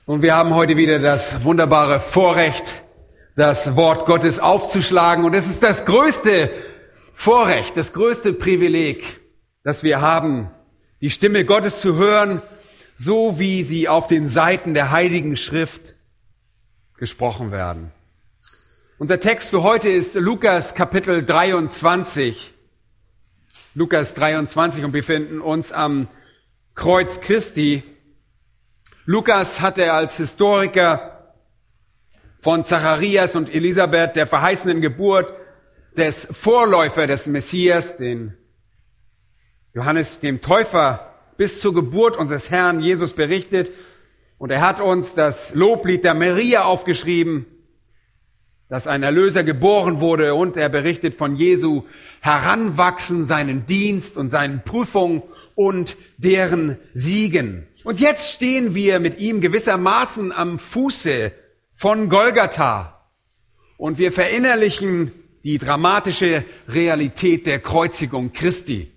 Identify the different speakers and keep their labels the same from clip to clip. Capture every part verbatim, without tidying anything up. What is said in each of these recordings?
Speaker 1: Und wir haben heute wieder das wunderbare Vorrecht, das Wort Gottes aufzuschlagen. Und es ist das größte Vorrecht, das größte Privileg, das wir haben, die Stimme Gottes zu hören, so wie sie auf den Seiten der Heiligen Schrift gesprochen werden. Unser Text für heute ist Lukas Kapitel dreiundzwanzig. Lukas dreiundzwanzig, und wir befinden uns am Kreuz Christi. Lukas hatte als Historiker von Zacharias und Elisabeth, der verheißenen Geburt des Vorläufer des Messias, den Johannes dem Täufer, bis zur Geburt unseres Herrn Jesus berichtet. Und er hat uns das Loblied der Maria aufgeschrieben, dass ein Erlöser geboren wurde, und er berichtet von Jesu Heranwachsen, seinen Dienst und seinen Prüfungen und deren Siegen. Und jetzt stehen wir mit ihm gewissermaßen am Fuße von Golgatha und wir verinnerlichen die dramatische Realität der Kreuzigung Christi.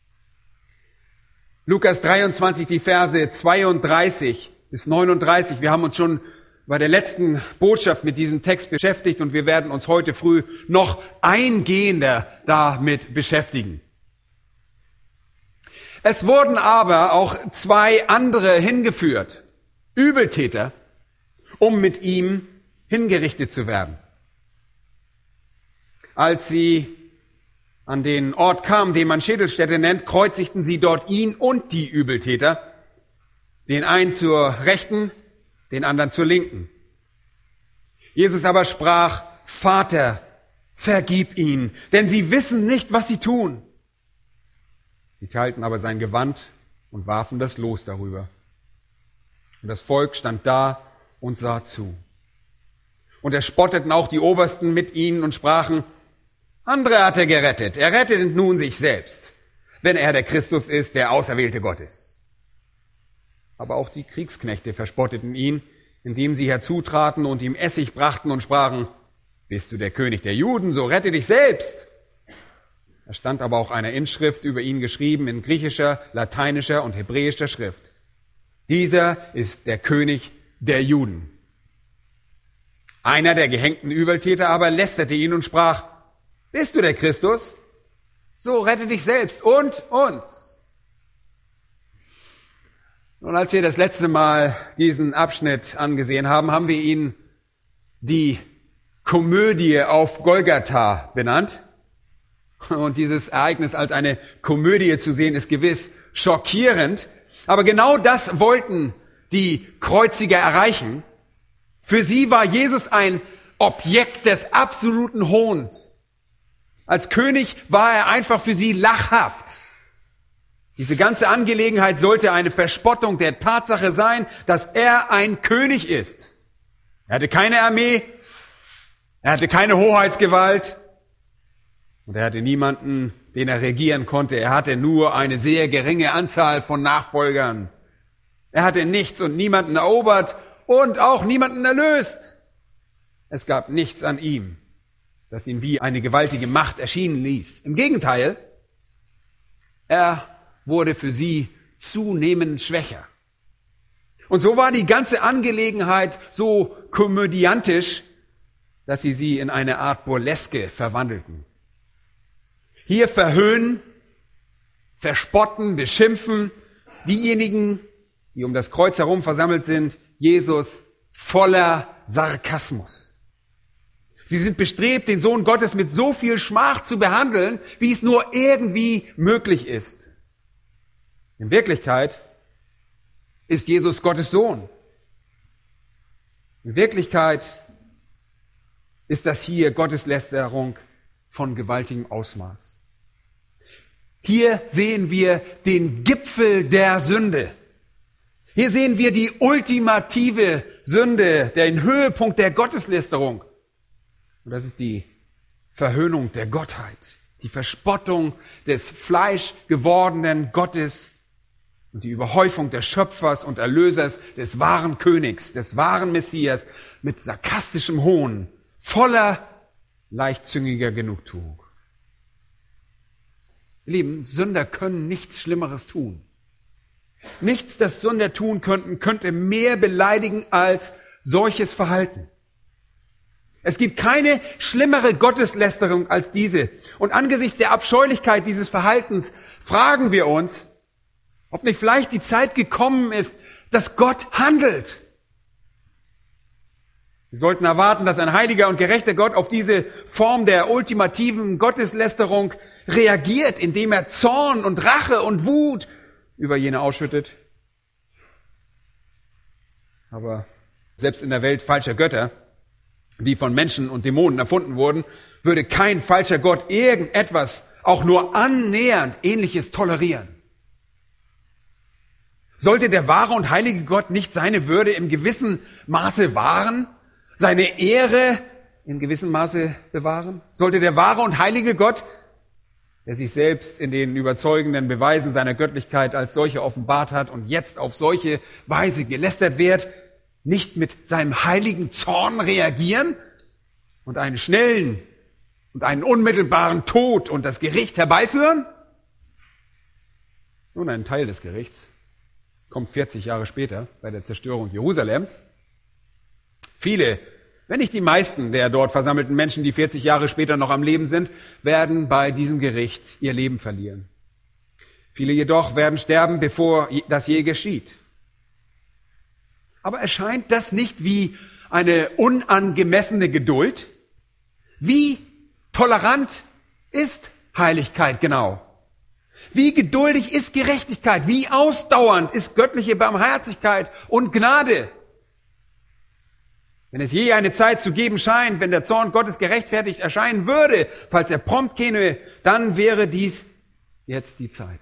Speaker 1: Lukas dreiundzwanzig, die Verse zweiunddreißig bis neununddreißig. Wir haben uns schon bei der letzten Botschaft mit diesem Text beschäftigt und wir werden uns heute früh noch eingehender damit beschäftigen. Es wurden aber auch zwei andere hingeführt, Übeltäter, um mit ihm hingerichtet zu werden. Als sie an den Ort kamen, den man Schädelstätte nennt, kreuzigten sie dort ihn und die Übeltäter, den einen zur Rechten, den anderen zur Linken. Jesus aber sprach: Vater, vergib ihnen, denn sie wissen nicht, was sie tun. Sie teilten aber sein Gewand und warfen das Los darüber. Und das Volk stand da und sah zu. Und er spotteten auch die Obersten mit ihnen und sprachen: Andere hat er gerettet, er rettet nun sich selbst, wenn er der Christus ist, der Auserwählte Gottes. Aber auch die Kriegsknechte verspotteten ihn, indem sie herzutraten und ihm Essig brachten und sprachen: Bist du der König der Juden, so rette dich selbst. Da stand aber auch eine Inschrift über ihn geschrieben in griechischer, lateinischer und hebräischer Schrift: Dieser ist der König der Juden. Einer der gehängten Übeltäter aber lästerte ihn und sprach: Bist du der Christus? So rette dich selbst und uns. Und als wir das letzte Mal diesen Abschnitt angesehen haben, haben wir ihn die Komödie auf Golgatha benannt. Und dieses Ereignis als eine Komödie zu sehen, ist gewiss schockierend. Aber genau das wollten die Kreuziger erreichen. Für sie war Jesus ein Objekt des absoluten Hohns. Als König war er einfach für sie lachhaft. Diese ganze Angelegenheit sollte eine Verspottung der Tatsache sein, dass er ein König ist. Er hatte keine Armee, er hatte keine Hoheitsgewalt und er hatte niemanden, den er regieren konnte. Er hatte nur eine sehr geringe Anzahl von Nachfolgern. Er hatte nichts und niemanden erobert und auch niemanden erlöst. Es gab nichts an ihm, das ihn wie eine gewaltige Macht erschienen ließ. Im Gegenteil, er wurde für sie zunehmend schwächer. Und so war die ganze Angelegenheit so komödiantisch, dass sie sie in eine Art Burleske verwandelten. Hier verhöhnen, verspotten, beschimpfen diejenigen, die um das Kreuz herum versammelt sind, Jesus voller Sarkasmus. Sie sind bestrebt, den Sohn Gottes mit so viel Schmach zu behandeln, wie es nur irgendwie möglich ist. In Wirklichkeit ist Jesus Gottes Sohn. In Wirklichkeit ist das hier Gotteslästerung von gewaltigem Ausmaß. Hier sehen wir den Gipfel der Sünde. Hier sehen wir die ultimative Sünde, den Höhepunkt der Gotteslästerung. Und das ist die Verhöhnung der Gottheit, die Verspottung des fleischgewordenen Gottes und die Überhäufung des Schöpfers und Erlösers, des wahren Königs, des wahren Messias mit sarkastischem Hohn, voller leichtzüngiger Genugtuung. Ihr Lieben, Sünder können nichts Schlimmeres tun, Nichts, das Sünder tun könnten, könnte mehr beleidigen als solches Verhalten. Es gibt keine schlimmere Gotteslästerung als diese. Und angesichts der Abscheulichkeit dieses Verhaltens fragen wir uns, ob nicht vielleicht die Zeit gekommen ist, dass Gott handelt. Wir sollten erwarten, dass ein heiliger und gerechter Gott auf diese Form der ultimativen Gotteslästerung reagiert, indem er Zorn und Rache und Wut über jene ausschüttet. Aber selbst in der Welt falscher Götter, die von Menschen und Dämonen erfunden wurden, würde kein falscher Gott irgendetwas, auch nur annähernd Ähnliches tolerieren. Sollte der wahre und heilige Gott nicht seine Würde im gewissen Maße wahren, seine Ehre in gewissem Maße bewahren? Sollte der wahre und heilige Gott, der sich selbst in den überzeugenden Beweisen seiner Göttlichkeit als solche offenbart hat und jetzt auf solche Weise gelästert wird, nicht mit seinem heiligen Zorn reagieren und einen schnellen und einen unmittelbaren Tod und das Gericht herbeiführen? Nun, ein Teil des Gerichts kommt vierzig Jahre später bei der Zerstörung Jerusalems. Viele, wenn nicht die meisten der dort versammelten Menschen, die vierzig Jahre später noch am Leben sind, werden bei diesem Gericht ihr Leben verlieren. Viele jedoch werden sterben, bevor das je geschieht. Aber erscheint das nicht wie eine unangemessene Geduld? Wie tolerant ist Heiligkeit genau? Wie geduldig ist Gerechtigkeit? Wie ausdauernd ist göttliche Barmherzigkeit und Gnade? Wenn es je eine Zeit zu geben scheint, wenn der Zorn Gottes gerechtfertigt erscheinen würde, falls er prompt käme, dann wäre dies jetzt die Zeit.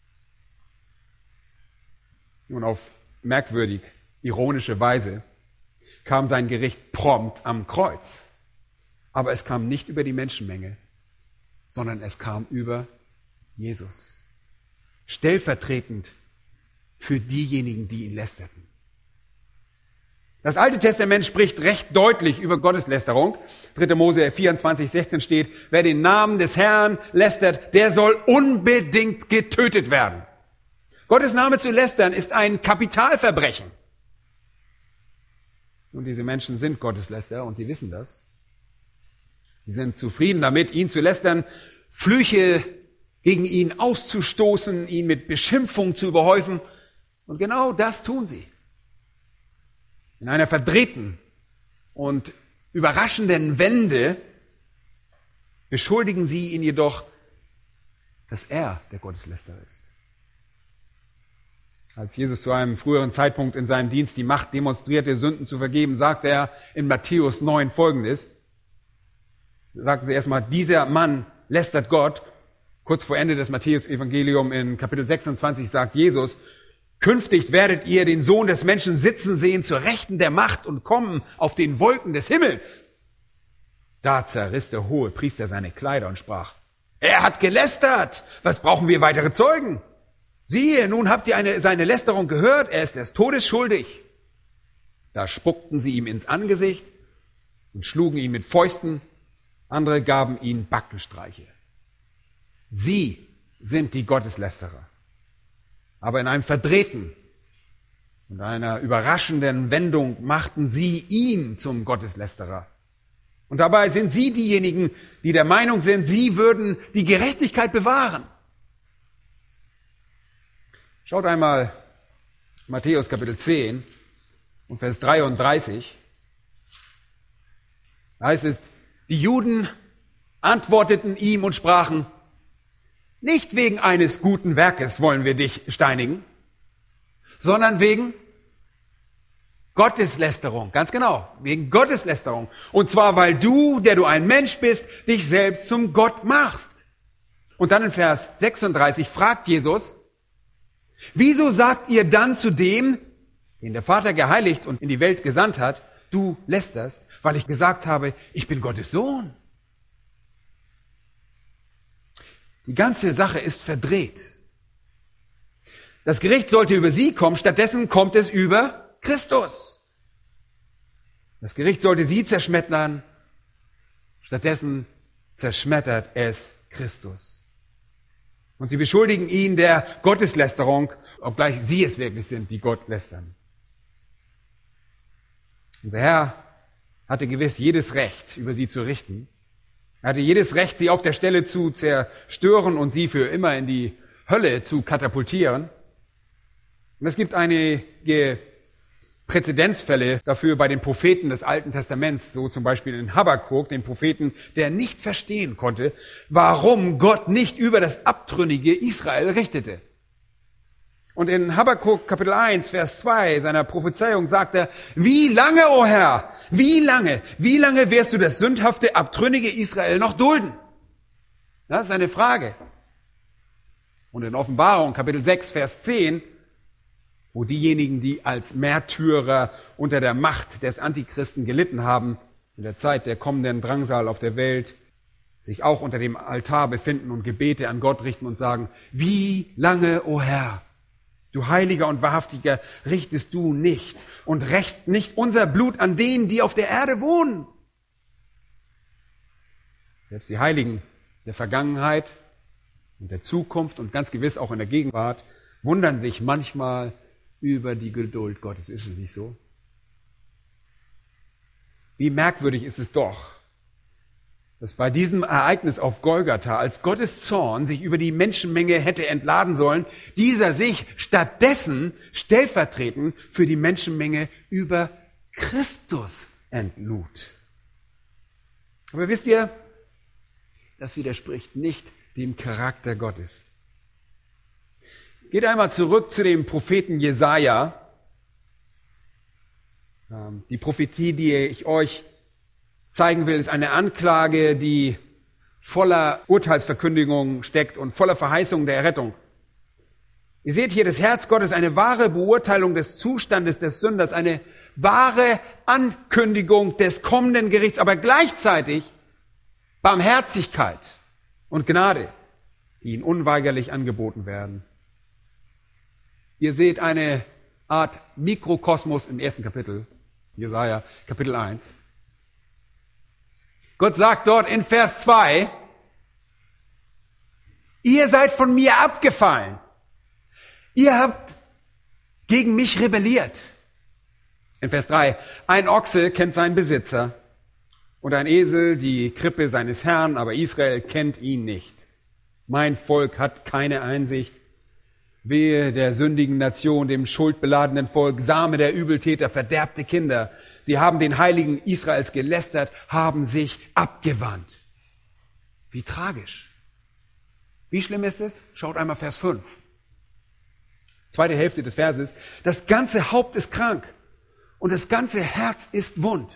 Speaker 1: Nun, auf merkwürdig ironische Weise kam sein Gericht prompt am Kreuz. Aber es kam nicht über die Menschenmenge, sondern es kam über Jesus. Stellvertretend für diejenigen, die ihn lästerten. Das Alte Testament spricht recht deutlich über Gotteslästerung. dritter Mose vierundzwanzig, sechzehn steht, wer den Namen des Herrn lästert, der soll unbedingt getötet werden. Gottes Name zu lästern ist ein Kapitalverbrechen. Und diese Menschen sind Gotteslästerer und sie wissen das. Sie sind zufrieden damit, ihn zu lästern, Flüche gegen ihn auszustoßen, ihn mit Beschimpfung zu überhäufen. Und genau das tun sie. In einer verdrehten und überraschenden Wende beschuldigen sie ihn jedoch, dass er der Gotteslästerer ist. Als Jesus zu einem früheren Zeitpunkt in seinem Dienst die Macht demonstrierte, Sünden zu vergeben, sagte er in Matthäus neun Folgendes. Sagten sie erstmal, dieser Mann lästert Gott. Kurz vor Ende des Matthäus-Evangelium in Kapitel sechsundzwanzig sagt Jesus, künftig werdet ihr den Sohn des Menschen sitzen sehen zur Rechten der Macht und kommen auf den Wolken des Himmels. Da zerriss der hohe Priester seine Kleider und sprach, er hat gelästert, was brauchen wir weitere Zeugen? Siehe, nun habt ihr eine, seine Lästerung gehört, er ist des Todes schuldig. Da spuckten sie ihm ins Angesicht und schlugen ihn mit Fäusten, andere gaben ihm Backenstreiche. Sie sind die Gotteslästerer. Aber in einem verdrehten und einer überraschenden Wendung machten sie ihn zum Gotteslästerer. Und dabei sind sie diejenigen, die der Meinung sind, sie würden die Gerechtigkeit bewahren. Schaut einmal Matthäus Kapitel zehn und Vers dreiunddreißig. Da heißt es, die Juden antworteten ihm und sprachen, nicht wegen eines guten Werkes wollen wir dich steinigen, sondern wegen Gotteslästerung. Ganz genau, wegen Gotteslästerung. Und zwar, weil du, der du ein Mensch bist, dich selbst zum Gott machst. Und dann in Vers sechsunddreißig fragt Jesus, wieso sagt ihr dann zu dem, den der Vater geheiligt und in die Welt gesandt hat, du lästerst, weil ich gesagt habe, ich bin Gottes Sohn? Die ganze Sache ist verdreht. Das Gericht sollte über sie kommen, stattdessen kommt es über Christus. Das Gericht sollte sie zerschmettern, stattdessen zerschmettert es Christus. Und sie beschuldigen ihn der Gotteslästerung obgleich sie es wirklich sind, die Gott lästern. Unser Herr hatte gewiss jedes Recht, über sie zu richten. Er hatte jedes Recht, sie auf der Stelle zu zerstören und sie für immer in die Hölle zu katapultieren. Und es gibt einige Präzedenzfälle dafür bei den Propheten des Alten Testaments, so zum Beispiel in Habakuk, den Propheten, der nicht verstehen konnte, warum Gott nicht über das abtrünnige Israel richtete. Und in Habakuk Kapitel eins, Vers zwei seiner Prophezeiung sagt er, wie lange, o Herr, wie lange, wie lange wirst du das sündhafte, abtrünnige Israel noch dulden? Das ist eine Frage. Und in Offenbarung Kapitel sechs, Vers zehn, wo diejenigen, die als Märtyrer unter der Macht des Antichristen gelitten haben, in der Zeit der kommenden Drangsal auf der Welt, sich auch unter dem Altar befinden und Gebete an Gott richten und sagen, wie lange, o Herr, du Heiliger und Wahrhaftiger, richtest du nicht und rächst nicht unser Blut an denen, die auf der Erde wohnen. Selbst die Heiligen der Vergangenheit und der Zukunft und ganz gewiss auch in der Gegenwart wundern sich manchmal über die Geduld Gottes. Ist es nicht so? Wie merkwürdig ist es doch, dass bei diesem Ereignis auf Golgatha, als Gottes Zorn sich über die Menschenmenge hätte entladen sollen, dieser sich stattdessen stellvertretend für die Menschenmenge über Christus entlud. Aber wisst ihr, das widerspricht nicht dem Charakter Gottes. Geht einmal zurück zu dem Propheten Jesaja. Die Prophetie, die ich euch zeigen will, ist eine Anklage, die voller Urteilsverkündigung steckt und voller Verheißung der Errettung. Ihr seht hier das Herz Gottes, eine wahre Beurteilung des Zustandes des Sünders, eine wahre Ankündigung des kommenden Gerichts, aber gleichzeitig Barmherzigkeit und Gnade, die ihnen unweigerlich angeboten werden. Ihr seht eine Art Mikrokosmos im ersten Kapitel, Jesaja Kapitel eins. Gott sagt dort in Vers zwei, ihr seid von mir abgefallen. Ihr habt gegen mich rebelliert. In Vers drei, ein Ochse kennt seinen Besitzer und ein Esel die Krippe seines Herrn, aber Israel kennt ihn nicht. Mein Volk hat keine Einsicht. Wehe der sündigen Nation, dem schuldbeladenen Volk, Same der Übeltäter, verderbte Kinder. Sie haben den Heiligen Israels gelästert, haben sich abgewandt. Wie tragisch. Wie schlimm ist es? Schaut einmal Vers fünf. Zweite Hälfte des Verses. Das ganze Haupt ist krank und das ganze Herz ist wund.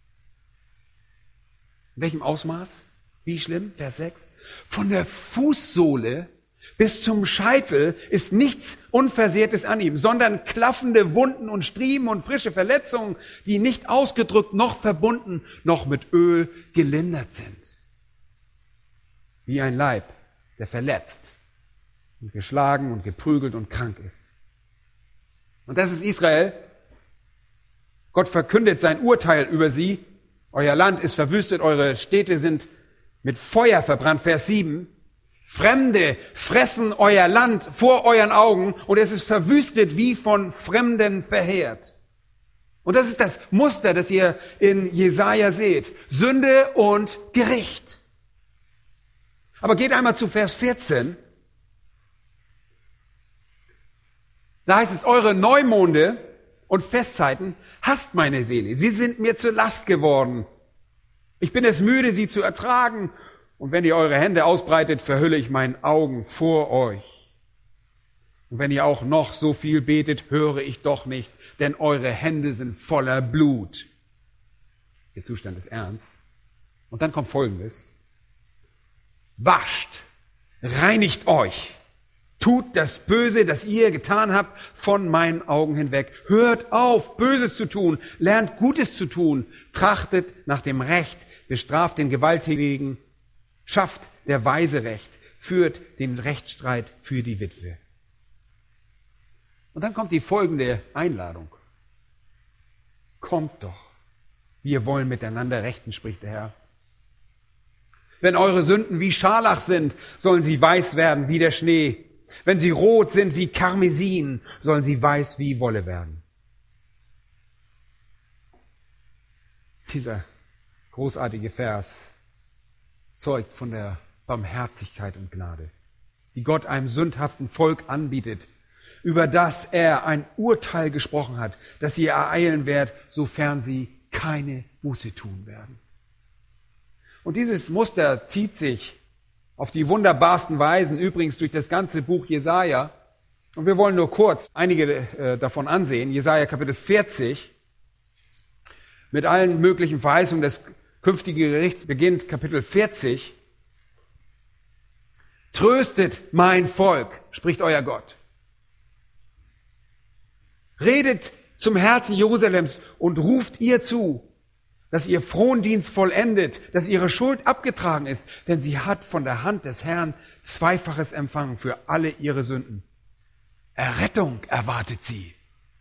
Speaker 1: In welchem Ausmaß? Wie schlimm? Vers sechs. Von der Fußsohle bis zum Scheitel ist nichts Unversehrtes an ihm, sondern klaffende Wunden und Striemen und frische Verletzungen, die nicht ausgedrückt noch verbunden, noch mit Öl gelindert sind. Wie ein Leib, der verletzt und geschlagen und geprügelt und krank ist. Und das ist Israel. Gott verkündet sein Urteil über sie. Euer Land ist verwüstet, eure Städte sind mit Feuer verbrannt. Vers sieben. Fremde fressen euer Land vor euren Augen und es ist verwüstet wie von Fremden verheert. Und das ist das Muster, das ihr in Jesaja seht. Sünde und Gericht. Aber geht einmal zu Vers vierzehn. Da heißt es, eure Neumonde und Festzeiten hasst meine Seele. Sie sind mir zur Last geworden. Ich bin es müde, sie zu ertragen. Und wenn ihr eure Hände ausbreitet, verhülle ich meinen Augen vor euch. Und wenn ihr auch noch so viel betet, höre ich doch nicht, denn eure Hände sind voller Blut. Der Zustand ist ernst. Und dann kommt Folgendes. Wascht, reinigt euch, tut das Böse, das ihr getan habt, von meinen Augen hinweg. Hört auf, Böses zu tun, lernt Gutes zu tun, trachtet nach dem Recht, bestraft den Gewalttätigen, schafft der Weise Recht, führt den Rechtsstreit für die Witwe. Und dann kommt die folgende Einladung. Kommt doch, wir wollen miteinander rechten, spricht der Herr. Wenn eure Sünden wie Scharlach sind, sollen sie weiß werden wie der Schnee. Wenn sie rot sind wie Karmesin, sollen sie weiß wie Wolle werden. Dieser großartige Vers zeugt von der Barmherzigkeit und Gnade, die Gott einem sündhaften Volk anbietet, über das er ein Urteil gesprochen hat, das sie ereilen wird, sofern sie keine Buße tun werden. Und dieses Muster zieht sich auf die wunderbarsten Weisen übrigens durch das ganze Buch Jesaja. Und wir wollen nur kurz einige äh, davon ansehen. Jesaja Kapitel vierzig mit allen möglichen Verheißungen des künftigen Gerichts beginnt Kapitel vierzig. Tröstet mein Volk, spricht euer Gott. Redet zum Herzen Jerusalems und ruft ihr zu, dass ihr Frondienst vollendet, dass ihre Schuld abgetragen ist, denn sie hat von der Hand des Herrn Zweifaches empfangen für alle ihre Sünden. Errettung erwartet sie.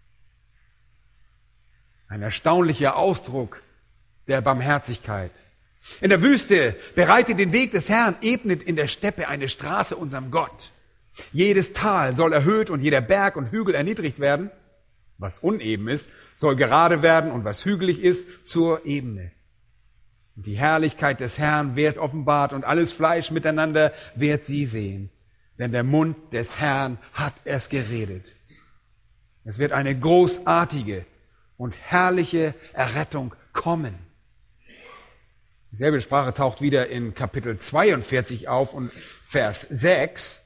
Speaker 1: Ein erstaunlicher Ausdruck der Barmherzigkeit. In der Wüste bereitet den Weg des Herrn, ebnet in der Steppe eine Straße unserem Gott. Jedes Tal soll erhöht und jeder Berg und Hügel erniedrigt werden. Was uneben ist, soll gerade werden und was hügelig ist, zur Ebene. Und die Herrlichkeit des Herrn wird offenbart und alles Fleisch miteinander wird sie sehen. Denn der Mund des Herrn hat es geredet. Es wird eine großartige und herrliche Errettung kommen. Dieselbe Sprache taucht wieder in Kapitel zweiundvierzig auf und Vers sechs.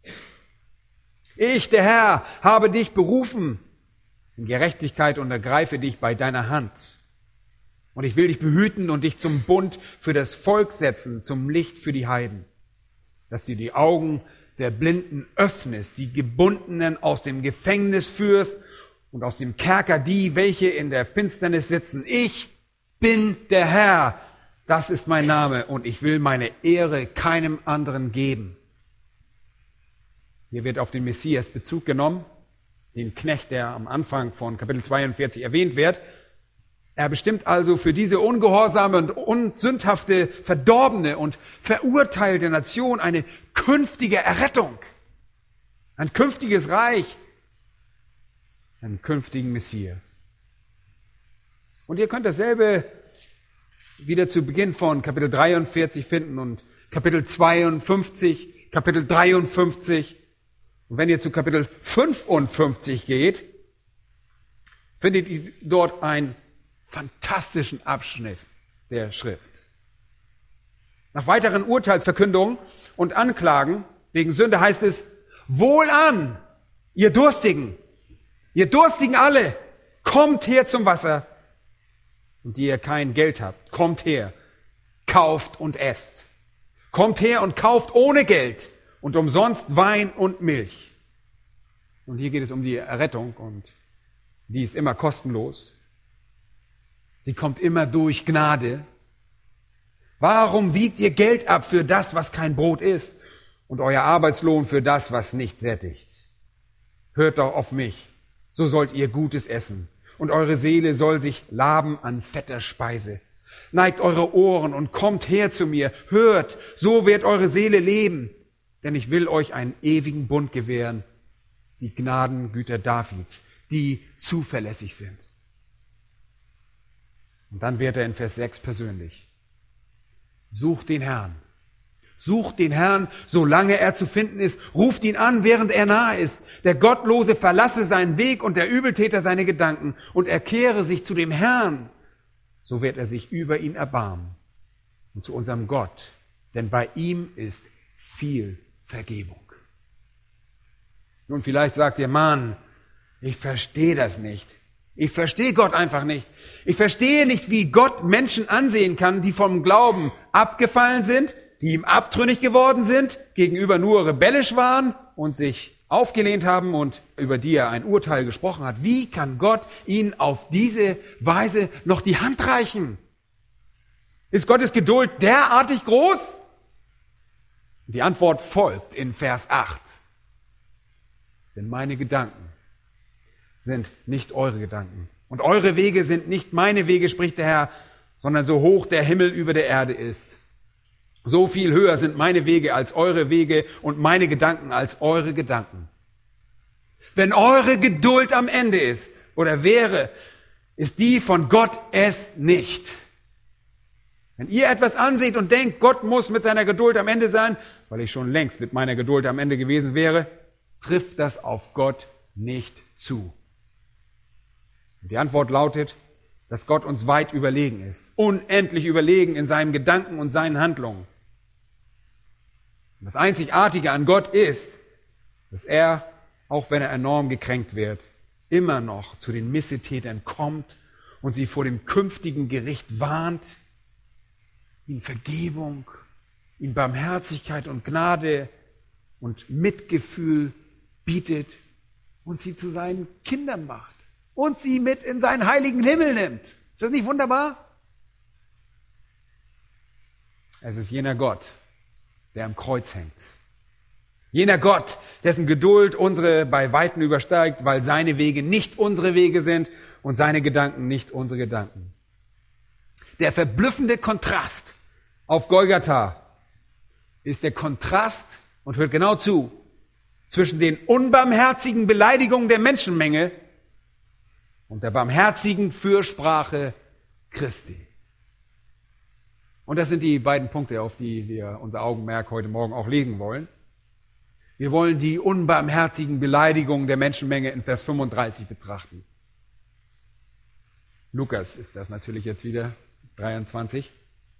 Speaker 1: Ich, der Herr, habe dich berufen in Gerechtigkeit und ergreife dich bei deiner Hand. Und ich will dich behüten und dich zum Bund für das Volk setzen, zum Licht für die Heiden, dass du die Augen der Blinden öffnest, die Gebundenen aus dem Gefängnis führst und aus dem Kerker die, welche in der Finsternis sitzen. Ich bin der Herr, das ist mein Name und ich will meine Ehre keinem anderen geben. Hier wird auf den Messias Bezug genommen, den Knecht, der am Anfang von Kapitel zweiundvierzig erwähnt wird. Er bestimmt also für diese ungehorsame und unsündhafte, verdorbene und verurteilte Nation eine künftige Errettung, ein künftiges Reich, einen künftigen Messias. Und ihr könnt dasselbe wieder zu Beginn von Kapitel dreiundvierzig finden und Kapitel zweiundfünfzig, Kapitel dreiundfünfzig. Und wenn ihr zu Kapitel fünfundfünfzig geht, findet ihr dort einen fantastischen Abschnitt der Schrift. Nach weiteren Urteilsverkündungen und Anklagen wegen Sünde heißt es, Wohlan, ihr Durstigen, ihr Durstigen alle, kommt her zum Wasser. Und die ihr kein Geld habt, kommt her, kauft und esst. Kommt her und kauft ohne Geld und umsonst Wein und Milch. Und hier geht es um die Errettung und die ist immer kostenlos. Sie kommt immer durch Gnade. Warum wiegt ihr Geld ab für das, was kein Brot ist und euer Arbeitslohn für das, was nicht sättigt? Hört doch auf mich, so sollt ihr Gutes essen und eure Seele soll sich laben an fetter Speise. Neigt eure Ohren und kommt her zu mir. Hört, so wird eure Seele leben. Denn ich will euch einen ewigen Bund gewähren, die Gnadengüter Davids, die zuverlässig sind. Und dann wird er in Vers sechs persönlich. Sucht den Herrn. Sucht den Herrn, solange er zu finden ist. Ruft ihn an, während er nahe ist. Der Gottlose verlasse seinen Weg und der Übeltäter seine Gedanken und er kehre sich zu dem Herrn. So wird er sich über ihn erbarmen und zu unserem Gott, denn bei ihm ist viel Vergebung. Nun, vielleicht sagt ihr, Mann, ich verstehe das nicht. Ich verstehe Gott einfach nicht. Ich verstehe nicht, wie Gott Menschen ansehen kann, die vom Glauben abgefallen sind, die ihm abtrünnig geworden sind, gegenüber nur rebellisch waren und sich aufgelehnt haben und über die er ein Urteil gesprochen hat. Wie kann Gott ihnen auf diese Weise noch die Hand reichen? Ist Gottes Geduld derartig groß? Die Antwort folgt in Vers acht. Denn meine Gedanken sind nicht eure Gedanken. Und eure Wege sind nicht meine Wege, spricht der Herr, sondern so hoch der Himmel über der Erde ist. So viel höher sind meine Wege als eure Wege und meine Gedanken als eure Gedanken. Wenn eure Geduld am Ende ist oder wäre, ist die von Gott es nicht. Wenn ihr etwas anseht und denkt, Gott muss mit seiner Geduld am Ende sein, weil ich schon längst mit meiner Geduld am Ende gewesen wäre, trifft das auf Gott nicht zu. Und die Antwort lautet, dass Gott uns weit überlegen ist, unendlich überlegen in seinen Gedanken und seinen Handlungen. Und das Einzigartige an Gott ist, dass er, auch wenn er enorm gekränkt wird, immer noch zu den Missetätern kommt und sie vor dem künftigen Gericht warnt, ihnen Vergebung, ihnen Barmherzigkeit und Gnade und Mitgefühl bietet und sie zu seinen Kindern macht und sie mit in seinen heiligen Himmel nimmt. Ist das nicht wunderbar? Es ist jener Gott, der am Kreuz hängt. Jener Gott, dessen Geduld unsere bei Weitem übersteigt, weil seine Wege nicht unsere Wege sind und seine Gedanken nicht unsere Gedanken. Der verblüffende Kontrast auf Golgatha ist der Kontrast, und hört genau zu, zwischen den unbarmherzigen Beleidigungen der Menschenmenge und der barmherzigen Fürsprache Christi. Und das sind die beiden Punkte, auf die wir unser Augenmerk heute Morgen auch legen wollen. Wir wollen die unbarmherzigen Beleidigungen der Menschenmenge in Vers fünfunddreißig betrachten. Lukas ist das natürlich jetzt wieder, dreiundzwanzig.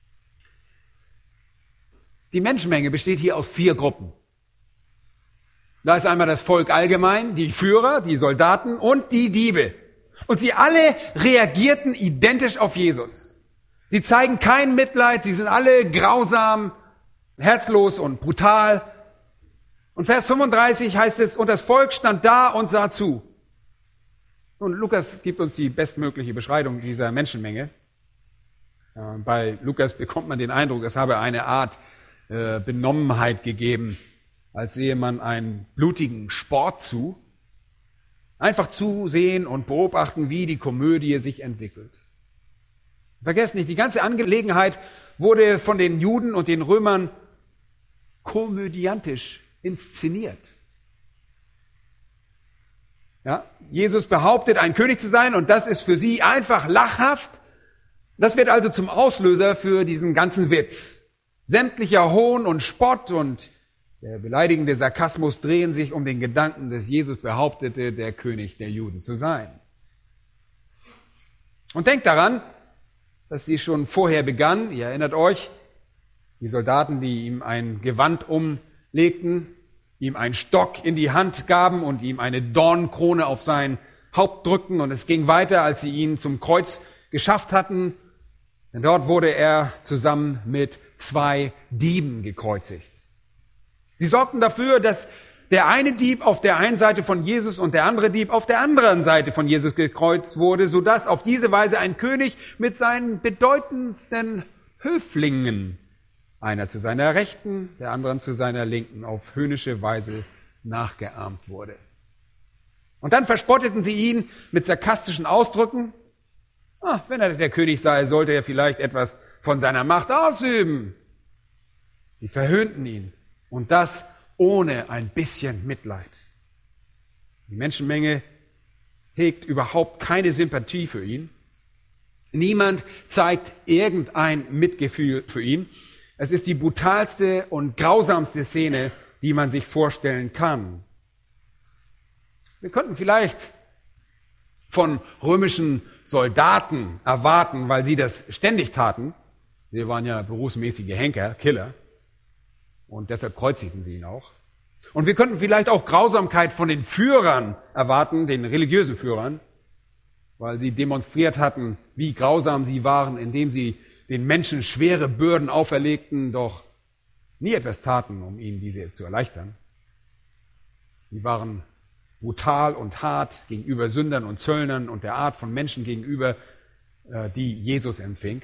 Speaker 1: Die Menschenmenge besteht hier aus vier Gruppen. Da ist einmal das Volk allgemein, die Führer, die Soldaten und die Diebe. Und sie alle reagierten identisch auf Jesus. Sie zeigen kein Mitleid, sie sind alle grausam, herzlos und brutal. Und Vers fünfunddreißig heißt es, und das Volk stand da und sah zu. Und Lukas gibt uns die bestmögliche Beschreibung dieser Menschenmenge. Bei Lukas bekommt man den Eindruck, es habe eine Art äh, Benommenheit gegeben, als sehe man einen blutigen Sport zu. Einfach zusehen und beobachten, wie die Komödie sich entwickelt. Vergesst nicht, die ganze Angelegenheit wurde von den Juden und den Römern komödiantisch inszeniert. Ja, Jesus behauptet, ein König zu sein, und das ist für sie einfach lachhaft. Das wird also zum Auslöser für diesen ganzen Witz. Sämtlicher Hohn und Spott und der beleidigende Sarkasmus drehen sich um den Gedanken, dass Jesus behauptete, der König der Juden zu sein. Und denkt daran, dass sie schon vorher begann, ihr erinnert euch, die Soldaten, die ihm ein Gewand umlegten, ihm einen Stock in die Hand gaben und ihm eine Dornenkrone auf sein Haupt drückten, und es ging weiter, als sie ihn zum Kreuz geschafft hatten, denn dort wurde er zusammen mit zwei Dieben gekreuzigt. Sie sorgten dafür, dass der eine Dieb auf der einen Seite von Jesus und der andere Dieb auf der anderen Seite von Jesus gekreuzt wurde, sodass auf diese Weise ein König mit seinen bedeutendsten Höflingen, einer zu seiner Rechten, der anderen zu seiner Linken, auf höhnische Weise nachgeahmt wurde. Und dann verspotteten sie ihn mit sarkastischen Ausdrücken. Ah, wenn er der König sei, sollte er vielleicht etwas von seiner Macht ausüben. Sie verhöhnten ihn, und das ohne ein bisschen Mitleid. Die Menschenmenge hegt überhaupt keine Sympathie für ihn. Niemand zeigt irgendein Mitgefühl für ihn. Es ist die brutalste und grausamste Szene, die man sich vorstellen kann. Wir könnten vielleicht von römischen Soldaten erwarten, weil sie das ständig taten. Sie waren ja berufsmäßige Henker, Killer. Und deshalb kreuzigten sie ihn auch. Und wir könnten vielleicht auch Grausamkeit von den Führern erwarten, den religiösen Führern, weil sie demonstriert hatten, wie grausam sie waren, indem sie den Menschen schwere Bürden auferlegten, doch nie etwas taten, um ihnen diese zu erleichtern. Sie waren brutal und hart gegenüber Sündern und Zöllnern und der Art von Menschen gegenüber, die Jesus empfing.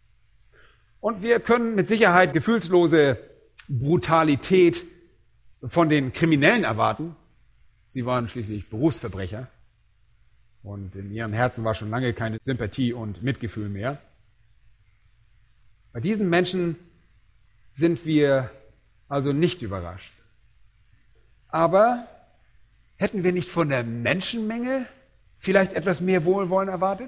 Speaker 1: Und wir können mit Sicherheit gefühlslose Brutalität von den Kriminellen erwarten. Sie waren schließlich Berufsverbrecher und in ihren Herzen war schon lange keine Sympathie und Mitgefühl mehr. Bei diesen Menschen sind wir also nicht überrascht. Aber hätten wir nicht von der Menschenmenge vielleicht etwas mehr Wohlwollen erwartet?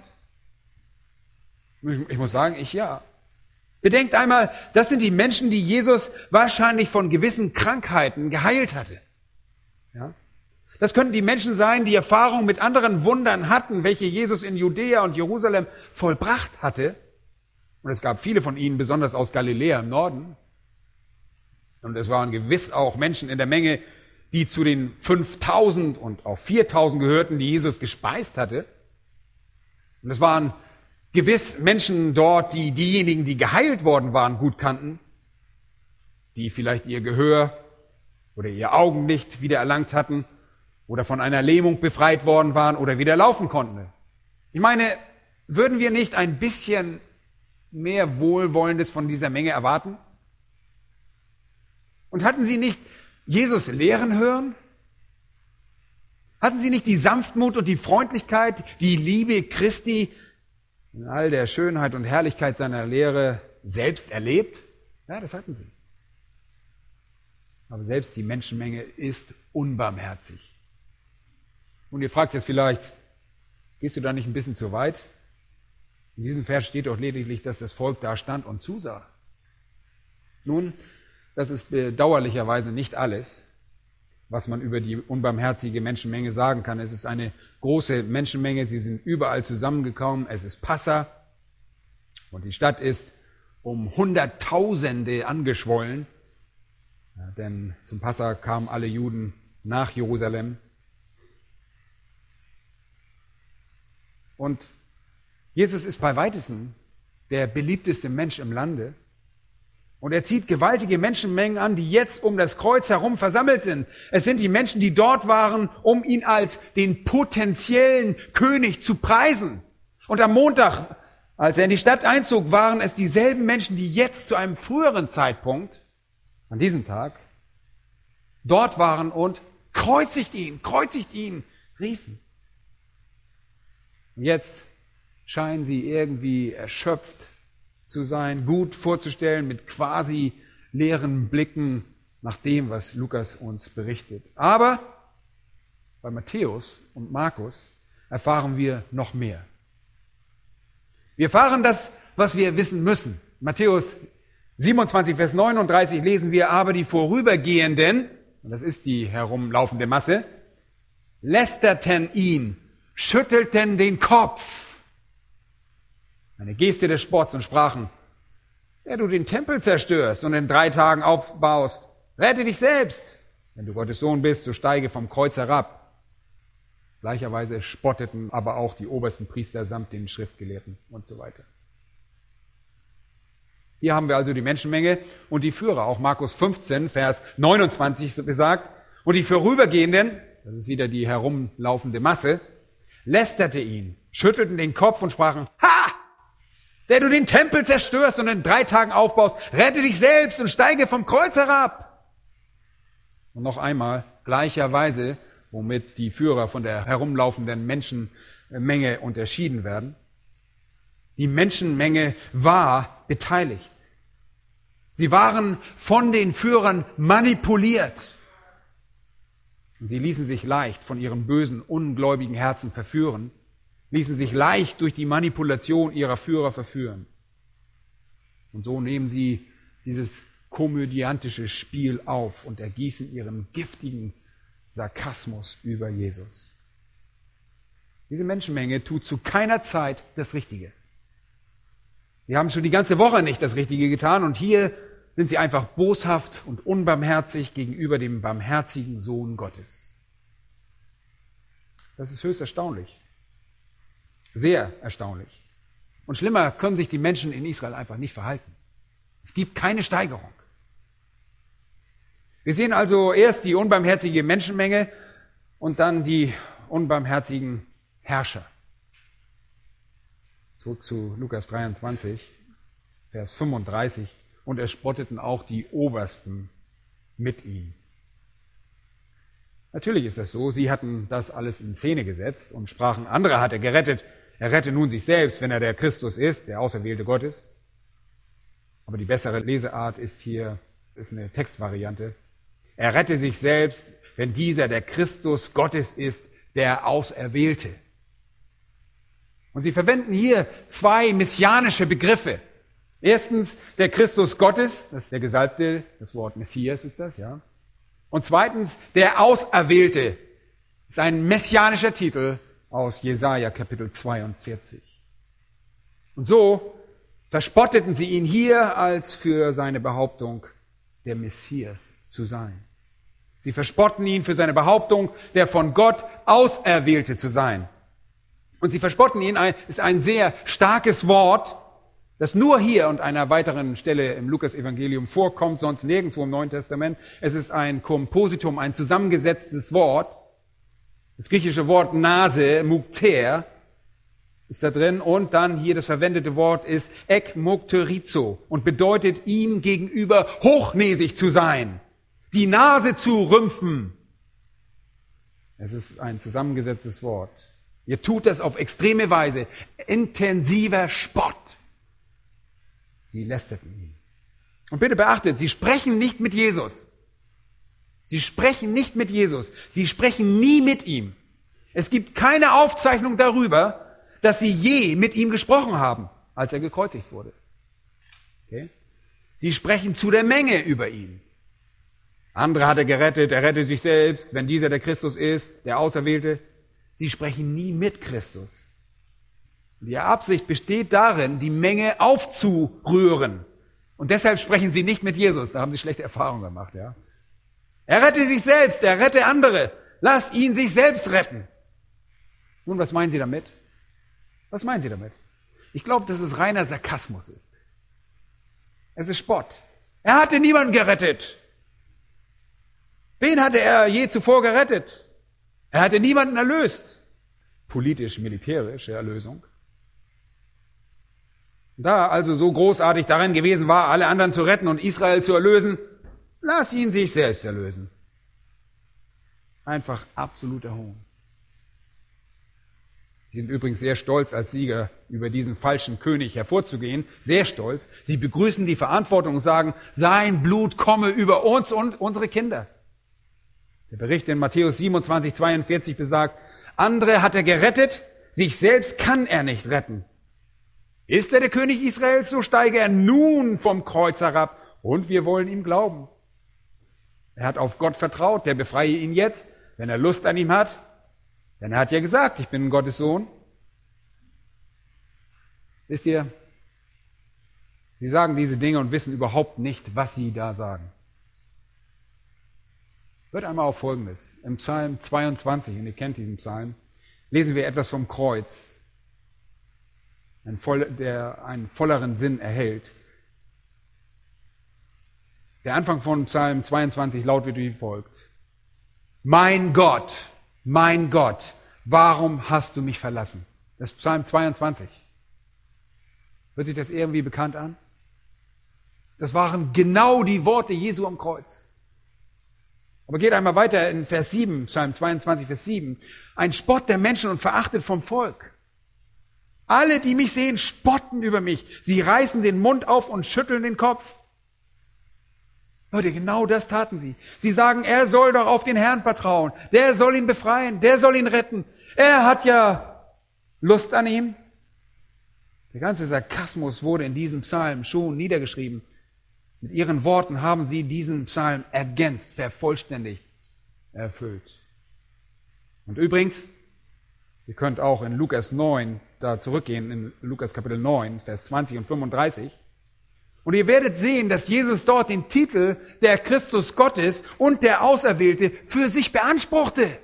Speaker 1: Ich muss sagen, ich ja. Bedenkt einmal, das sind die Menschen, die Jesus wahrscheinlich von gewissen Krankheiten geheilt hatte. Ja? Das könnten die Menschen sein, die Erfahrung mit anderen Wundern hatten, welche Jesus in Judäa und Jerusalem vollbracht hatte. Und es gab viele von ihnen, besonders aus Galiläa im Norden. Und es waren gewiss auch Menschen in der Menge, die zu den fünftausend und auch viertausend gehörten, die Jesus gespeist hatte. Und es waren gewiss Menschen dort, die diejenigen, die geheilt worden waren, gut kannten, die vielleicht ihr Gehör oder ihr Augenlicht wieder erlangt hatten oder von einer Lähmung befreit worden waren oder wieder laufen konnten. Ich meine, würden wir nicht ein bisschen mehr Wohlwollendes von dieser Menge erwarten? Und hatten sie nicht Jesus lehren hören? Hatten sie nicht die Sanftmut und die Freundlichkeit, die Liebe Christi in all der Schönheit und Herrlichkeit seiner Lehre selbst erlebt? Ja, das hatten sie. Aber selbst die Menschenmenge ist unbarmherzig. Und ihr fragt jetzt vielleicht, gehst du da nicht ein bisschen zu weit? In diesem Vers steht doch lediglich, dass das Volk da stand und zusah. Nun, das ist bedauerlicherweise nicht alles, was man über die unbarmherzige Menschenmenge sagen kann. Es ist eine große Menschenmenge, sie sind überall zusammengekommen, es ist Passa und die Stadt ist um Hunderttausende angeschwollen, ja, denn zum Passa kamen alle Juden nach Jerusalem. Und Jesus ist bei weitesten der beliebteste Mensch im Lande. Und er zieht gewaltige Menschenmengen an, die jetzt um das Kreuz herum versammelt sind. Es sind die Menschen, die dort waren, um ihn als den potenziellen König zu preisen. Und am Montag, als er in die Stadt einzog, waren es dieselben Menschen, die jetzt zu einem früheren Zeitpunkt, an diesem Tag, dort waren und kreuzigt ihn, kreuzigt ihn, riefen. Und jetzt scheinen sie irgendwie erschöpft zu sein, gut vorzustellen, mit quasi leeren Blicken nach dem, was Lukas uns berichtet. Aber bei Matthäus und Markus erfahren wir noch mehr. Wir erfahren das, was wir wissen müssen. Matthäus siebenundzwanzig, Vers neununddreißig lesen wir, aber die Vorübergehenden, und das ist die herumlaufende Masse, lästerten ihn, schüttelten den Kopf. Eine Geste des Spotts und sprachen, wer du den Tempel zerstörst und in drei Tagen aufbaust, rette dich selbst. Wenn du Gottes Sohn bist, so steige vom Kreuz herab. Gleicherweise spotteten aber auch die obersten Priester samt den Schriftgelehrten und so weiter. Hier haben wir also die Menschenmenge und die Führer. Auch Markus fünfzehn, Vers neunundzwanzig besagt, und die Vorübergehenden, das ist wieder die herumlaufende Masse, lästerte ihn, schüttelten den Kopf und sprachen, ha! Der du den Tempel zerstörst und in drei Tagen aufbaust, rette dich selbst und steige vom Kreuz herab. Und noch einmal, gleicherweise, womit die Führer von der herumlaufenden Menschenmenge unterschieden werden. Die Menschenmenge war beteiligt. Sie waren von den Führern manipuliert. Und sie ließen sich leicht von ihren bösen, ungläubigen Herzen verführen, ließen sich leicht durch die Manipulation ihrer Führer verführen. Und so nehmen sie dieses komödiantische Spiel auf und ergießen ihren giftigen Sarkasmus über Jesus. Diese Menschenmenge tut zu keiner Zeit das Richtige. Sie haben schon die ganze Woche nicht das Richtige getan und hier sind sie einfach boshaft und unbarmherzig gegenüber dem barmherzigen Sohn Gottes. Das ist höchst erstaunlich. Sehr erstaunlich. Und schlimmer können sich die Menschen in Israel einfach nicht verhalten. Es gibt keine Steigerung. Wir sehen also erst die unbarmherzige Menschenmenge und dann die unbarmherzigen Herrscher. Zurück zu Lukas dreiundzwanzig, Vers fünfunddreißig. Und es spotteten auch die Obersten mit ihm. Natürlich ist das so, sie hatten das alles in Szene gesetzt und sprachen, andere hat er gerettet, er rette nun sich selbst, wenn er der Christus ist, der Auserwählte Gottes. Aber die bessere Leseart ist hier, ist eine Textvariante. Er rette sich selbst, wenn dieser der Christus Gottes ist, der Auserwählte. Und sie verwenden hier zwei messianische Begriffe. Erstens der Christus Gottes, das ist der Gesalbte, das Wort Messias ist das, ja. Und zweitens der Auserwählte, ist ein messianischer Titel aus Jesaja Kapitel zweiundvierzig. Und so verspotteten sie ihn hier als für seine Behauptung, der Messias zu sein. Sie verspotten ihn für seine Behauptung, der von Gott Auserwählte zu sein. Und sie verspotten ihn, ist ein sehr starkes Wort, das nur hier und einer weiteren Stelle im Lukas-Evangelium vorkommt, sonst nirgendwo im Neuen Testament. Es ist ein Kompositum, ein zusammengesetztes Wort. Das griechische Wort Nase, Mukter, ist da drin. Und dann hier das verwendete Wort ist ekmokterizo und bedeutet ihm gegenüber hochnäsig zu sein, die Nase zu rümpfen. Es ist ein zusammengesetztes Wort. Ihr tut das auf extreme Weise. Intensiver Spott. Sie lästerten ihn. Und bitte beachtet, sie sprechen nicht mit Jesus. Sie sprechen nicht mit Jesus. Sie sprechen nie mit ihm. Es gibt keine Aufzeichnung darüber, dass sie je mit ihm gesprochen haben, als er gekreuzigt wurde. Okay? Sie sprechen zu der Menge über ihn. Andere hat er gerettet, er rettet sich selbst, wenn dieser der Christus ist, der Auserwählte. Sie sprechen nie mit Christus. Die Absicht besteht darin, die Menge aufzurühren. Und deshalb sprechen sie nicht mit Jesus. Da haben sie schlechte Erfahrungen gemacht, ja. Er rette sich selbst, er rette andere. Lass ihn sich selbst retten. Nun, was meinen Sie damit? Was meinen Sie damit? Ich glaube, dass es reiner Sarkasmus ist. Es ist Spott. Er hatte niemanden gerettet. Wen hatte er je zuvor gerettet? Er hatte niemanden erlöst. Politisch-militärische Erlösung. Da also so großartig darin gewesen war, alle anderen zu retten und Israel zu erlösen, lass ihn sich selbst erlösen. Einfach absoluter Hohn. Sie sind übrigens sehr stolz, als Sieger über diesen falschen König hervorzugehen. Sehr stolz. Sie begrüßen die Verantwortung und sagen, sein Blut komme über uns und unsere Kinder. Der Bericht in Matthäus siebenundzwanzig, zweiundvierzig besagt, andere hat er gerettet, sich selbst kann er nicht retten. Ist er der König Israels, so steige er nun vom Kreuz herab und wir wollen ihm glauben. Er hat auf Gott vertraut, der befreie ihn jetzt, wenn er Lust an ihm hat. Denn er hat ja gesagt, ich bin Gottes Sohn. Wisst ihr, sie sagen diese Dinge und wissen überhaupt nicht, was sie da sagen. Hört einmal auf Folgendes. Im Psalm zweiundzwanzig, und ihr kennt diesen Psalm, lesen wir etwas vom Kreuz, ein voll, der einen volleren Sinn erhält. Der Anfang von Psalm zweiundzwanzig lautet wie folgt. Mein Gott, mein Gott, warum hast du mich verlassen? Das ist Psalm zweiundzwanzig. Hört sich das irgendwie bekannt an? Das waren genau die Worte Jesu am Kreuz. Aber geht einmal weiter in Vers sieben, Psalm zweiundzwanzig, Vers sieben. Ein Spott der Menschen und verachtet vom Volk. Alle, die mich sehen, spotten über mich. Sie reißen den Mund auf und schütteln den Kopf. Leute, genau das taten sie. Sie sagen, er soll doch auf den Herrn vertrauen. Der soll ihn befreien. Der soll ihn retten. Er hat ja Lust an ihm. Der ganze Sarkasmus wurde in diesem Psalm schon niedergeschrieben. Mit ihren Worten haben sie diesen Psalm ergänzt, vervollständigt, erfüllt. Und übrigens, ihr könnt auch in Lukas neun da zurückgehen, in Lukas Kapitel neun, Vers zwanzig und fünfunddreißig. Und ihr werdet sehen, dass Jesus dort den Titel der Christus Gottes und der Auserwählte für sich beanspruchte.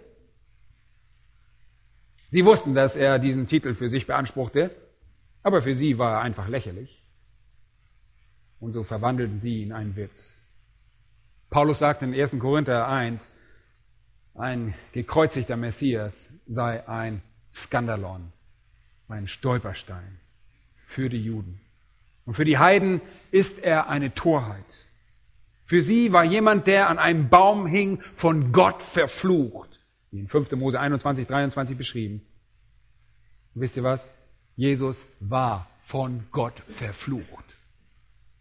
Speaker 1: Sie wussten, dass er diesen Titel für sich beanspruchte, aber für sie war er einfach lächerlich. Und so verwandelten sie ihn in einen Witz. Paulus sagt in ersten Korinther eins, ein gekreuzigter Messias sei ein Skandalon, ein Stolperstein für die Juden. Und für die Heiden ist er eine Torheit. Für sie war jemand, der an einem Baum hing, von Gott verflucht. Wie in fünfter Mose einundzwanzig, dreiundzwanzig beschrieben. Und wisst ihr was? Jesus war von Gott verflucht.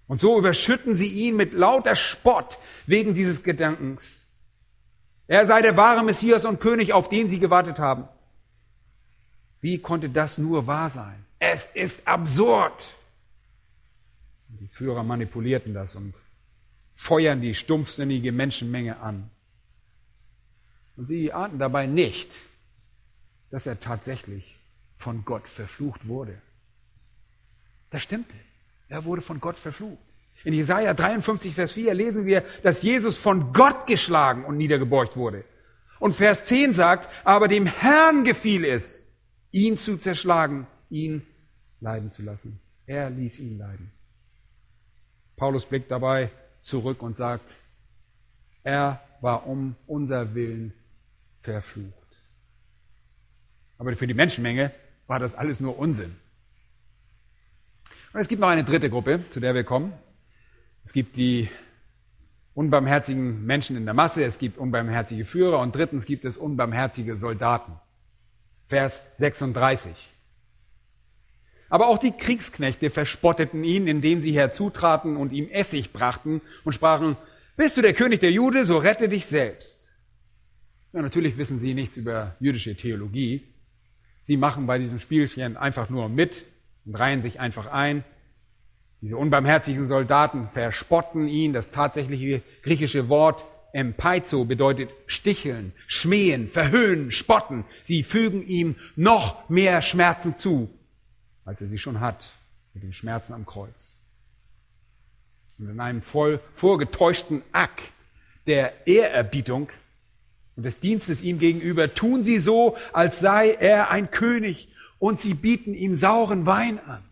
Speaker 1: Und so überschütten sie ihn mit lauter Spott wegen dieses Gedankens. Er sei der wahre Messias und König, auf den sie gewartet haben. Wie konnte das nur wahr sein? Es ist absurd. Die Führer manipulierten das und feuern die stumpfsinnige Menschenmenge an. Und sie ahnten dabei nicht, dass er tatsächlich von Gott verflucht wurde. Das stimmte. Er wurde von Gott verflucht. In Jesaja dreiundfünfzig, Vers vier lesen wir, dass Jesus von Gott geschlagen und niedergebeugt wurde. Und Vers zehn sagt, aber dem Herrn gefiel es, ihn zu zerschlagen, ihn leiden zu lassen. Er ließ ihn leiden. Paulus blickt dabei zurück und sagt, er war um unser Willen verflucht. Aber für die Menschenmenge war das alles nur Unsinn. Und es gibt noch eine dritte Gruppe, zu der wir kommen. Es gibt die unbarmherzigen Menschen in der Masse, es gibt unbarmherzige Führer und drittens gibt es unbarmherzige Soldaten. Vers sechsunddreißig. Aber auch die Kriegsknechte verspotteten ihn, indem sie herzutraten und ihm Essig brachten und sprachen, bist du der König der Juden, so rette dich selbst. Ja, natürlich wissen sie nichts über jüdische Theologie. Sie machen bei diesem Spielchen einfach nur mit und reihen sich einfach ein. Diese unbarmherzigen Soldaten verspotten ihn. Das tatsächliche griechische Wort empaizo bedeutet sticheln, schmähen, verhöhnen, spotten. Sie fügen ihm noch mehr Schmerzen zu, als er sie schon hat, mit den Schmerzen am Kreuz. Und in einem voll vorgetäuschten Akt der Ehrerbietung und des Dienstes ihm gegenüber tun sie so, als sei er ein König und sie bieten ihm sauren Wein an.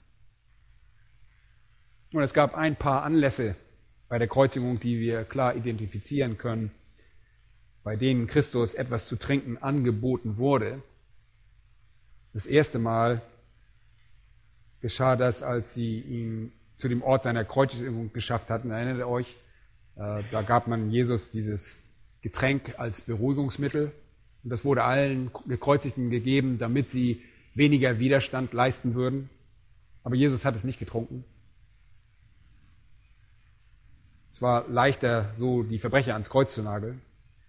Speaker 1: Und es gab ein paar Anlässe bei der Kreuzigung, die wir klar identifizieren können, bei denen Christus etwas zu trinken angeboten wurde. Das erste Mal geschah das, als sie ihn zu dem Ort seiner Kreuzigung geschafft hatten. Erinnert ihr euch? Da gab man Jesus dieses Getränk als Beruhigungsmittel. Und das wurde allen Gekreuzigten gegeben, damit sie weniger Widerstand leisten würden. Aber Jesus hat es nicht getrunken. Es war leichter, so die Verbrecher ans Kreuz zu nageln.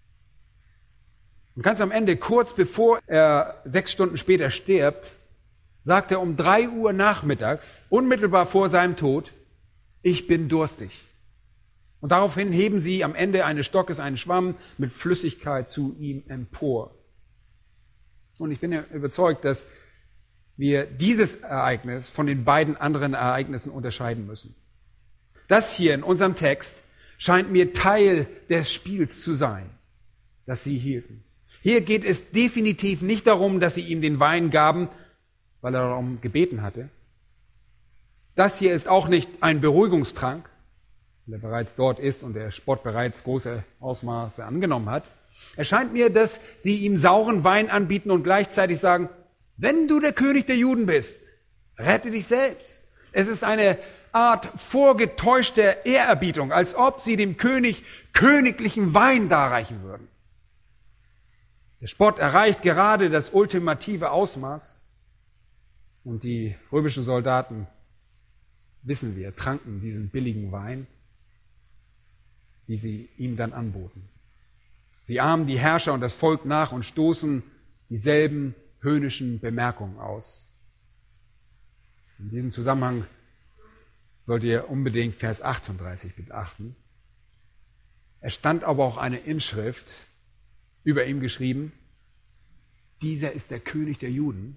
Speaker 1: Und ganz am Ende, kurz bevor er sechs Stunden später stirbt, sagt er um drei Uhr nachmittags, unmittelbar vor seinem Tod, ich bin durstig. Und daraufhin heben sie am Ende eines Stockes einen Schwamm mit Flüssigkeit zu ihm empor. Und ich bin ja überzeugt, dass wir dieses Ereignis von den beiden anderen Ereignissen unterscheiden müssen. Das hier in unserem Text scheint mir Teil des Spiels zu sein, das sie hielten. Hier geht es definitiv nicht darum, dass sie ihm den Wein gaben, weil er darum gebeten hatte. Das hier ist auch nicht ein Beruhigungstrank, weil er bereits dort ist und der Spott bereits große Ausmaße angenommen hat. Es scheint mir, dass sie ihm sauren Wein anbieten und gleichzeitig sagen, wenn du der König der Juden bist, rette dich selbst. Es ist eine Art vorgetäuschter Ehrerbietung, als ob sie dem König königlichen Wein darreichen würden. Der Spott erreicht gerade das ultimative Ausmaß und die römischen Soldaten, wissen wir, tranken diesen billigen Wein, die sie ihm dann anboten. Sie ahmen die Herrscher und das Volk nach und stoßen dieselben höhnischen Bemerkungen aus. In diesem Zusammenhang sollt ihr unbedingt Vers achtunddreißig beachten. Es stand aber auch eine Inschrift über ihm geschrieben, dieser ist der König der Juden.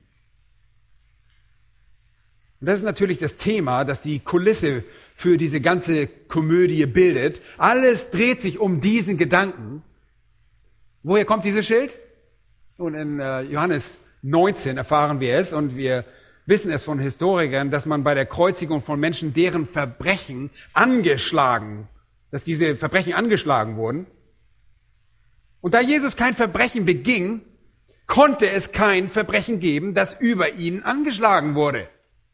Speaker 1: Und das ist natürlich das Thema, das die Kulisse für diese ganze Komödie bildet. Alles dreht sich um diesen Gedanken. Woher kommt dieses Schild? Und in Johannes neunzehn erfahren wir es und wir wissen es von Historikern, dass man bei der Kreuzigung von Menschen, deren Verbrechen angeschlagen, dass diese Verbrechen angeschlagen wurden. Und da Jesus kein Verbrechen beging, konnte es kein Verbrechen geben, das über ihn angeschlagen wurde.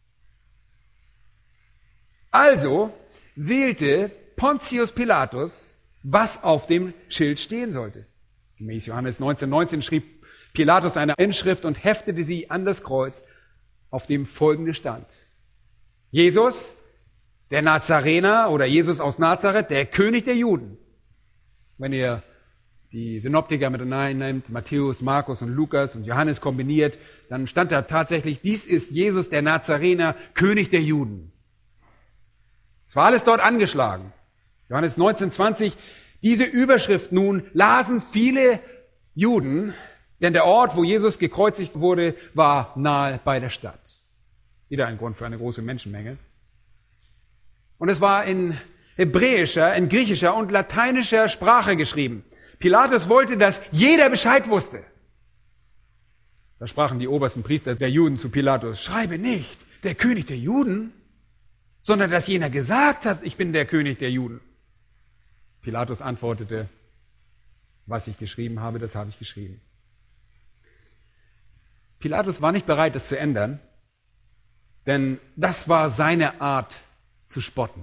Speaker 1: Also wählte Pontius Pilatus, was auf dem Schild stehen sollte. Gemäß Johannes neunzehn neunzehn schrieb Pilatus eine Inschrift und heftete sie an das Kreuz, auf dem folgende stand: Jesus, der Nazarener oder Jesus aus Nazareth, der König der Juden. Wenn ihr die Synoptiker mit hineinnimmt, Matthäus, Markus und Lukas und Johannes kombiniert, dann stand da tatsächlich, dies ist Jesus der Nazarener, König der Juden. Es war alles dort angeschlagen. Johannes neunzehn, zwanzig, diese Überschrift nun lasen viele Juden, denn der Ort, wo Jesus gekreuzigt wurde, war nahe bei der Stadt. Wieder ein Grund für eine große Menschenmenge. Und es war in hebräischer, in griechischer und lateinischer Sprache geschrieben. Pilatus wollte, dass jeder Bescheid wusste. Da sprachen die obersten Priester der Juden zu Pilatus, schreibe nicht, der König der Juden, sondern dass jener gesagt hat, ich bin der König der Juden. Pilatus antwortete, was ich geschrieben habe, das habe ich geschrieben. Pilatus war nicht bereit, das zu ändern, denn das war seine Art zu spotten.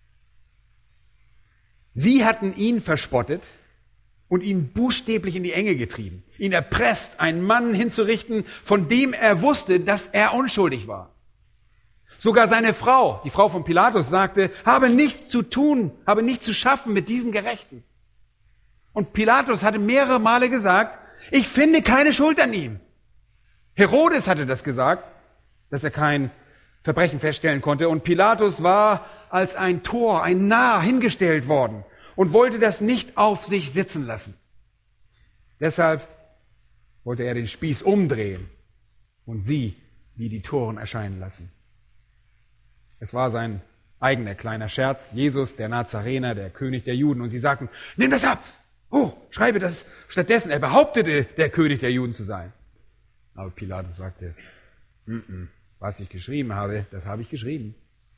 Speaker 1: Sie hatten ihn verspottet und ihn buchstäblich in die Enge getrieben, ihn erpresst, einen Mann hinzurichten, von dem er wusste, dass er unschuldig war. Sogar seine Frau, die Frau von Pilatus, sagte, habe nichts zu tun, habe nichts zu schaffen mit diesem Gerechten. Und Pilatus hatte mehrere Male gesagt, ich finde keine Schuld an ihm. Herodes hatte das gesagt, dass er kein Verbrechen feststellen konnte. Und Pilatus war als ein Tor, ein Narr hingestellt worden und wollte das nicht auf sich sitzen lassen. Deshalb wollte er den Spieß umdrehen und sie wie die Toren erscheinen lassen. Es war sein eigener kleiner Scherz, Jesus, der Nazarener, der König der Juden. Und sie sagten, nimm das ab. Oh, schreibe das stattdessen. Er behauptete, der König der Juden zu sein. Aber Pilatus sagte, N-n, was ich geschrieben habe, das habe ich geschrieben.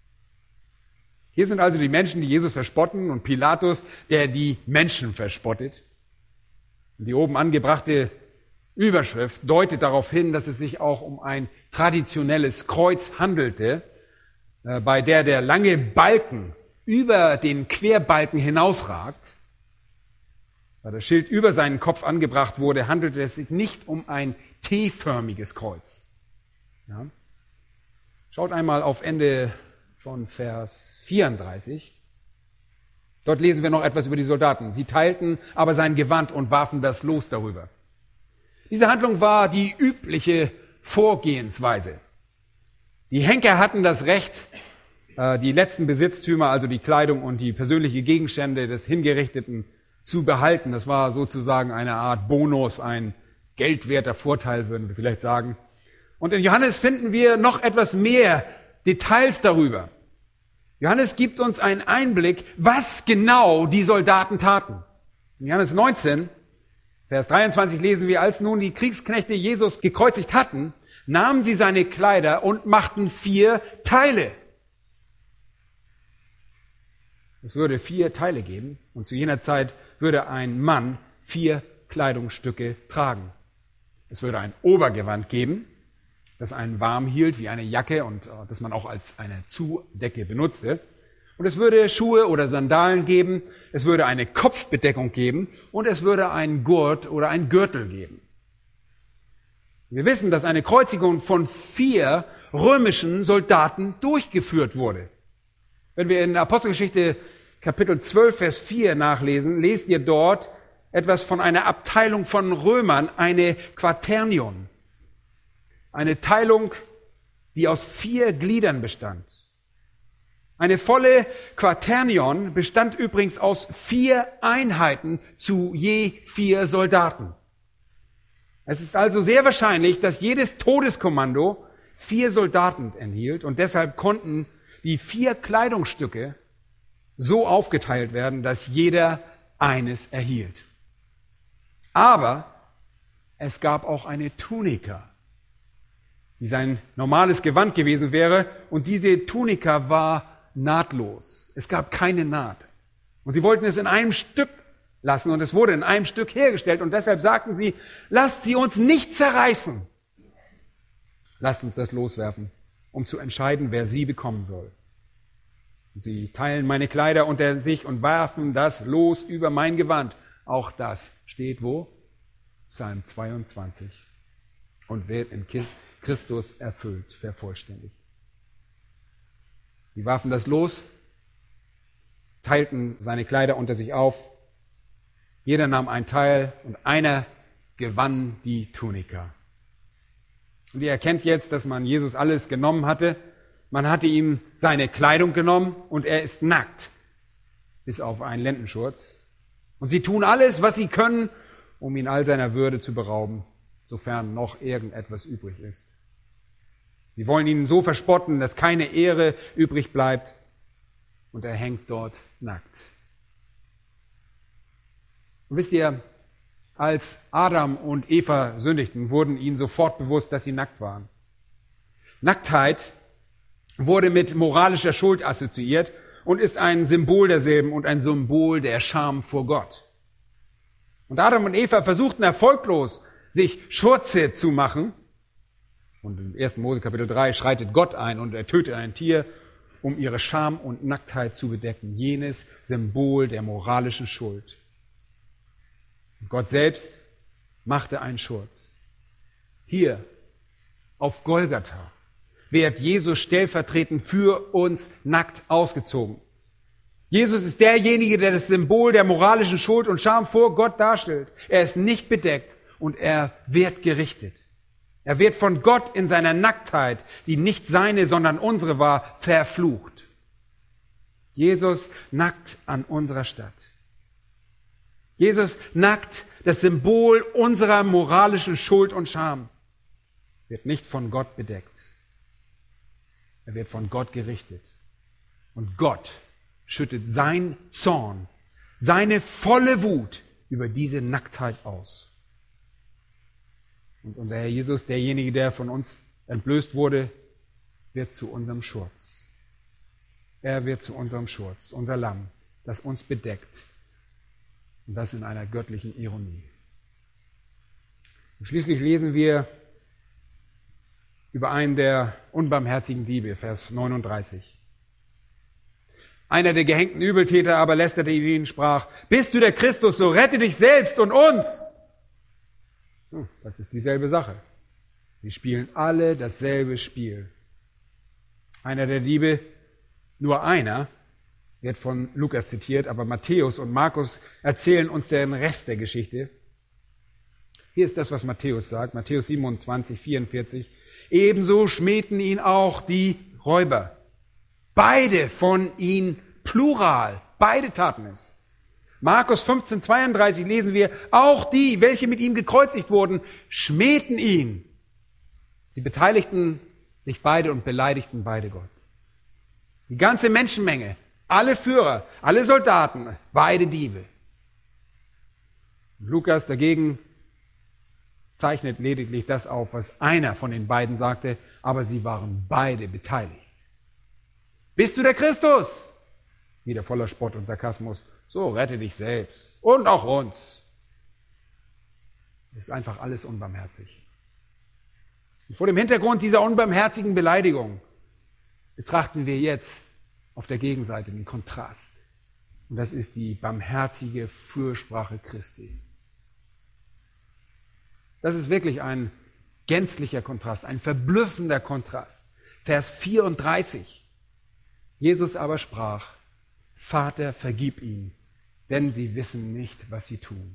Speaker 1: Hier sind also die Menschen, die Jesus verspotten und Pilatus, der die Menschen verspottet. Und die oben angebrachte Überschrift deutet darauf hin, dass es sich auch um ein traditionelles Kreuz handelte, bei der der lange Balken über den Querbalken hinausragt. Da das Schild über seinen Kopf angebracht wurde, handelte es sich nicht um ein T-förmiges Kreuz. Ja. Schaut einmal auf Ende von Vers vierunddreißig. Dort lesen wir noch etwas über die Soldaten. Sie teilten aber sein Gewand und warfen das Los darüber. Diese Handlung war die übliche Vorgehensweise. Die Henker hatten das Recht, die letzten Besitztümer, also die Kleidung und die persönlichen Gegenstände des Hingerichteten zu behalten. Das war sozusagen eine Art Bonus, ein geldwerter Vorteil, würden wir vielleicht sagen. Und in Johannes finden wir noch etwas mehr Details darüber. Johannes gibt uns einen Einblick, was genau die Soldaten taten. In Johannes neunzehn, Vers dreiundzwanzig lesen wir, als nun die Kriegsknechte Jesus gekreuzigt hatten, nahmen sie seine Kleider und machten vier Teile. Es würde vier Teile geben und zu jener Zeit würde ein Mann vier Kleidungsstücke tragen. Es würde ein Obergewand geben, das einen warm hielt wie eine Jacke und äh, das man auch als eine Zudecke benutzte. Und es würde Schuhe oder Sandalen geben, es würde eine Kopfbedeckung geben und es würde einen Gurt oder einen Gürtel geben. Wir wissen, dass eine Kreuzigung von vier römischen Soldaten durchgeführt wurde. Wenn wir in Apostelgeschichte Kapitel zwölf, Vers vier nachlesen, lest ihr dort etwas von einer Abteilung von Römern, eine Quaternion. Eine Teilung, die aus vier Gliedern bestand. Eine volle Quaternion bestand übrigens aus vier Einheiten zu je vier Soldaten. Es ist also sehr wahrscheinlich, dass jedes Todeskommando vier Soldaten enthielt und deshalb konnten die vier Kleidungsstücke so aufgeteilt werden, dass jeder eines erhielt. Aber es gab auch eine Tunika, die sein normales Gewand gewesen wäre und diese Tunika war nahtlos. Es gab keine Naht. Und sie wollten es in einem Stück lassen und es wurde in einem Stück hergestellt und deshalb sagten sie, lasst sie uns nicht zerreißen. Lasst uns das loswerfen, um zu entscheiden, wer sie bekommen soll. Und sie teilen meine Kleider unter sich und werfen das Los über mein Gewand. Auch das steht wo? Psalm zweiundzwanzig. Und wird in Christus erfüllt, vervollständigt. Die warfen das los, teilten seine Kleider unter sich auf. Jeder nahm einen Teil und einer gewann die Tunika. Und ihr erkennt jetzt, dass man Jesus alles genommen hatte. Man hatte ihm seine Kleidung genommen und er ist nackt, bis auf einen Lendenschurz. Und sie tun alles, was sie können, um ihn all seiner Würde zu berauben, sofern noch irgendetwas übrig ist. Sie wollen ihn so verspotten, dass keine Ehre übrig bleibt und er hängt dort nackt. Und wisst ihr, als Adam und Eva sündigten, wurden ihnen sofort bewusst, dass sie nackt waren. Nacktheit wurde mit moralischer Schuld assoziiert und ist ein Symbol derselben und ein Symbol der Scham vor Gott. Und Adam und Eva versuchten erfolglos, sich Schurze zu machen. Und im ersten Mose Kapitel drei schreitet Gott ein und er tötet ein Tier, um ihre Scham und Nacktheit zu bedecken. Jenes Symbol der moralischen Schuld. Und Gott selbst machte einen Schurz. Hier, auf Golgatha, wird Jesus stellvertretend für uns nackt ausgezogen. Jesus ist derjenige, der das Symbol der moralischen Schuld und Scham vor Gott darstellt. Er ist nicht bedeckt und er wird gerichtet. Er wird von Gott in seiner Nacktheit, die nicht seine, sondern unsere war, verflucht. Jesus nackt an unserer Stadt. Jesus nackt, das Symbol unserer moralischen Schuld und Scham, wird nicht von Gott bedeckt. Er wird von Gott gerichtet. Und Gott schüttet sein Zorn, seine volle Wut über diese Nacktheit aus. Und unser Herr Jesus, derjenige, der von uns entblößt wurde, wird zu unserem Schurz. Er wird zu unserem Schurz, unser Lamm, das uns bedeckt. Und das in einer göttlichen Ironie. Und schließlich lesen wir über einen der unbarmherzigen Diebe, Vers neununddreißig. Einer der gehängten Übeltäter aber lästerte ihn und sprach: Bist du der Christus, so rette dich selbst und uns. Hm, das ist dieselbe Sache. Sie spielen alle dasselbe Spiel. Einer der Diebe, nur einer, wird von Lukas zitiert, aber Matthäus und Markus erzählen uns den Rest der Geschichte. Hier ist das, was Matthäus sagt, Matthäus siebenundzwanzig, vierundvierzig. Ebenso schmähten ihn auch die Räuber. Beide von ihnen plural, beide taten es. Markus fünfzehn, zweiunddreißig lesen wir, auch die, welche mit ihm gekreuzigt wurden, schmähten ihn. Sie beteiligten sich beide und beleidigten beide Gott. Die ganze Menschenmenge, alle Führer, alle Soldaten, beide Diebe. Lukas dagegen zeichnet lediglich das auf, was einer von den beiden sagte, aber sie waren beide beteiligt. Bist du der Christus? Wieder voller Spott und Sarkasmus. So, rette dich selbst und auch uns. Das ist einfach alles unbarmherzig. Und vor dem Hintergrund dieser unbarmherzigen Beleidigung betrachten wir jetzt auf der Gegenseite den Kontrast. Und das ist die barmherzige Fürsprache Christi. Das ist wirklich ein gänzlicher Kontrast, ein verblüffender Kontrast. Vers vierunddreißig. Jesus aber sprach: Vater, vergib ihnen, denn sie wissen nicht, was sie tun.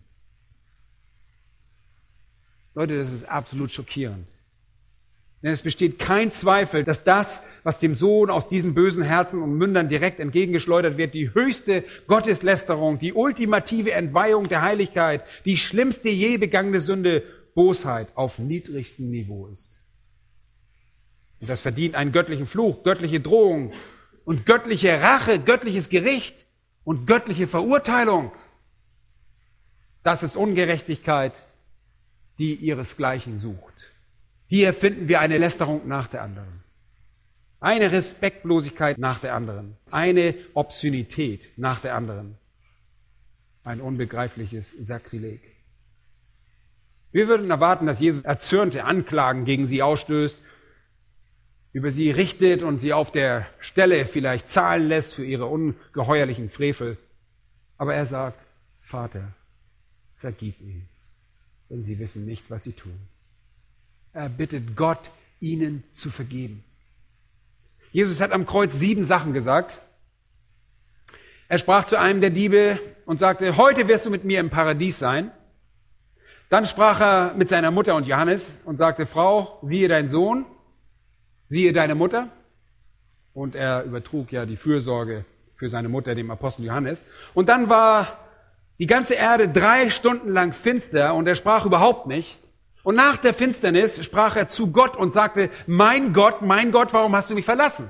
Speaker 1: Leute, das ist absolut schockierend. Denn es besteht kein Zweifel, dass das, was dem Sohn aus diesen bösen Herzen und Mündern direkt entgegengeschleudert wird, die höchste Gotteslästerung, die ultimative Entweihung der Heiligkeit, die schlimmste je begangene Sünde, Bosheit auf niedrigstem Niveau ist. Und das verdient einen göttlichen Fluch, göttliche Drohung und göttliche Rache, göttliches Gericht und göttliche Verurteilung. Das ist Ungerechtigkeit, die ihresgleichen sucht. Hier finden wir eine Lästerung nach der anderen, eine Respektlosigkeit nach der anderen, eine Obszönität nach der anderen, ein unbegreifliches Sakrileg. Wir würden erwarten, dass Jesus erzürnte Anklagen gegen sie ausstößt, über sie richtet und sie auf der Stelle vielleicht zahlen lässt für ihre ungeheuerlichen Frevel. Aber er sagt: Vater, vergib ihnen, denn sie wissen nicht, was sie tun. Er bittet Gott, ihnen zu vergeben. Jesus hat am Kreuz sieben Sachen gesagt. Er sprach zu einem der Diebe und sagte, heute wirst du mit mir im Paradies sein. Dann sprach er mit seiner Mutter und Johannes und sagte, Frau, siehe dein Sohn, siehe deine Mutter. Und er übertrug ja die Fürsorge für seine Mutter, dem Apostel Johannes. Und dann war die ganze Erde drei Stunden lang finster und er sprach überhaupt nicht. Und nach der Finsternis sprach er zu Gott und sagte, mein Gott, mein Gott, warum hast du mich verlassen?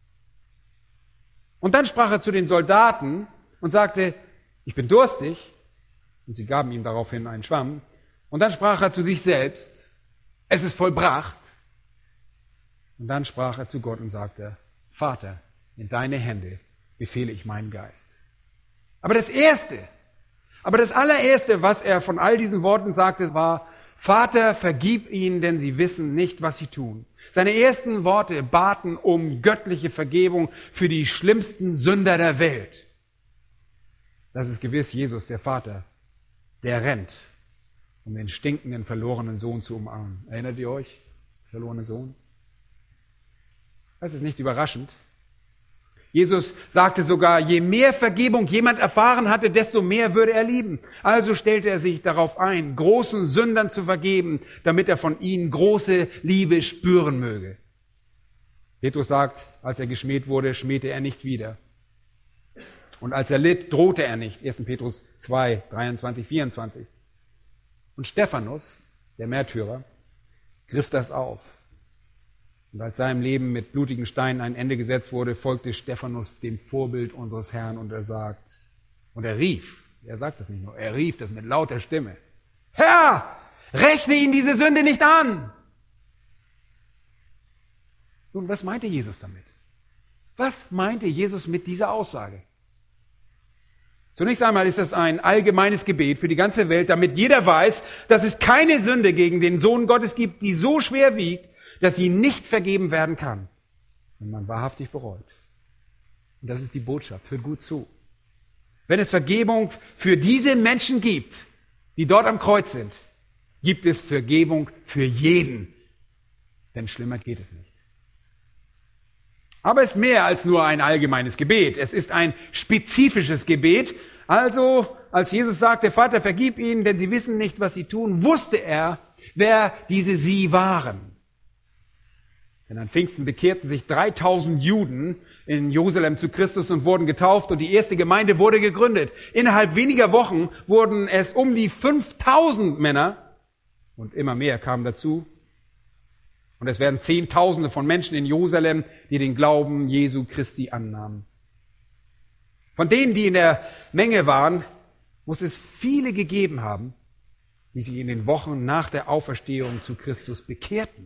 Speaker 1: Und dann sprach er zu den Soldaten und sagte, ich bin durstig. Und sie gaben ihm daraufhin einen Schwamm. Und dann sprach er zu sich selbst, es ist vollbracht. Und dann sprach er zu Gott und sagte, Vater, in deine Hände befehle ich meinen Geist. Aber das Erste, aber das allererste, was er von all diesen Worten sagte, war, Vater, vergib ihnen, denn sie wissen nicht, was sie tun. Seine ersten Worte baten um göttliche Vergebung für die schlimmsten Sünder der Welt. Das ist gewiss Jesus, der Vater, der rennt, um den stinkenden, verlorenen Sohn zu umarmen. Erinnert ihr euch? Verlorene Sohn? Das ist nicht überraschend. Jesus sagte sogar, je mehr Vergebung jemand erfahren hatte, desto mehr würde er lieben. Also stellte er sich darauf ein, großen Sündern zu vergeben, damit er von ihnen große Liebe spüren möge. Petrus sagt, als er geschmäht wurde, schmähte er nicht wieder. Und als er litt, drohte er nicht. erster Petrus zwei, dreiundzwanzig, vierundzwanzig. Und Stephanus, der Märtyrer, griff das auf. Und als seinem Leben mit blutigen Steinen ein Ende gesetzt wurde, folgte Stephanus dem Vorbild unseres Herrn und er sagt, und er rief, er sagt das nicht nur, er rief das mit lauter Stimme, Herr, rechne ihn diese Sünde nicht an. Nun, was meinte Jesus damit? Was meinte Jesus mit dieser Aussage? Zunächst einmal ist das ein allgemeines Gebet für die ganze Welt, damit jeder weiß, dass es keine Sünde gegen den Sohn Gottes gibt, die so schwer wiegt, dass sie nicht vergeben werden kann, wenn man wahrhaftig bereut. Und das ist die Botschaft. Hört gut zu. Wenn es Vergebung für diese Menschen gibt, die dort am Kreuz sind, gibt es Vergebung für jeden. Denn schlimmer geht es nicht. Aber es ist mehr als nur ein allgemeines Gebet. Es ist ein spezifisches Gebet. Also, als Jesus sagte, Vater, vergib ihnen, denn sie wissen nicht, was sie tun, wusste er, wer diese sie waren. Denn an Pfingsten bekehrten sich dreitausend Juden in Jerusalem zu Christus und wurden getauft und die erste Gemeinde wurde gegründet. Innerhalb weniger Wochen wurden es um die fünftausend Männer und immer mehr kamen dazu. Und es werden Zehntausende von Menschen in Jerusalem, die den Glauben Jesu Christi annahmen. Von denen, die in der Menge waren, muss es viele gegeben haben, die sich in den Wochen nach der Auferstehung zu Christus bekehrten.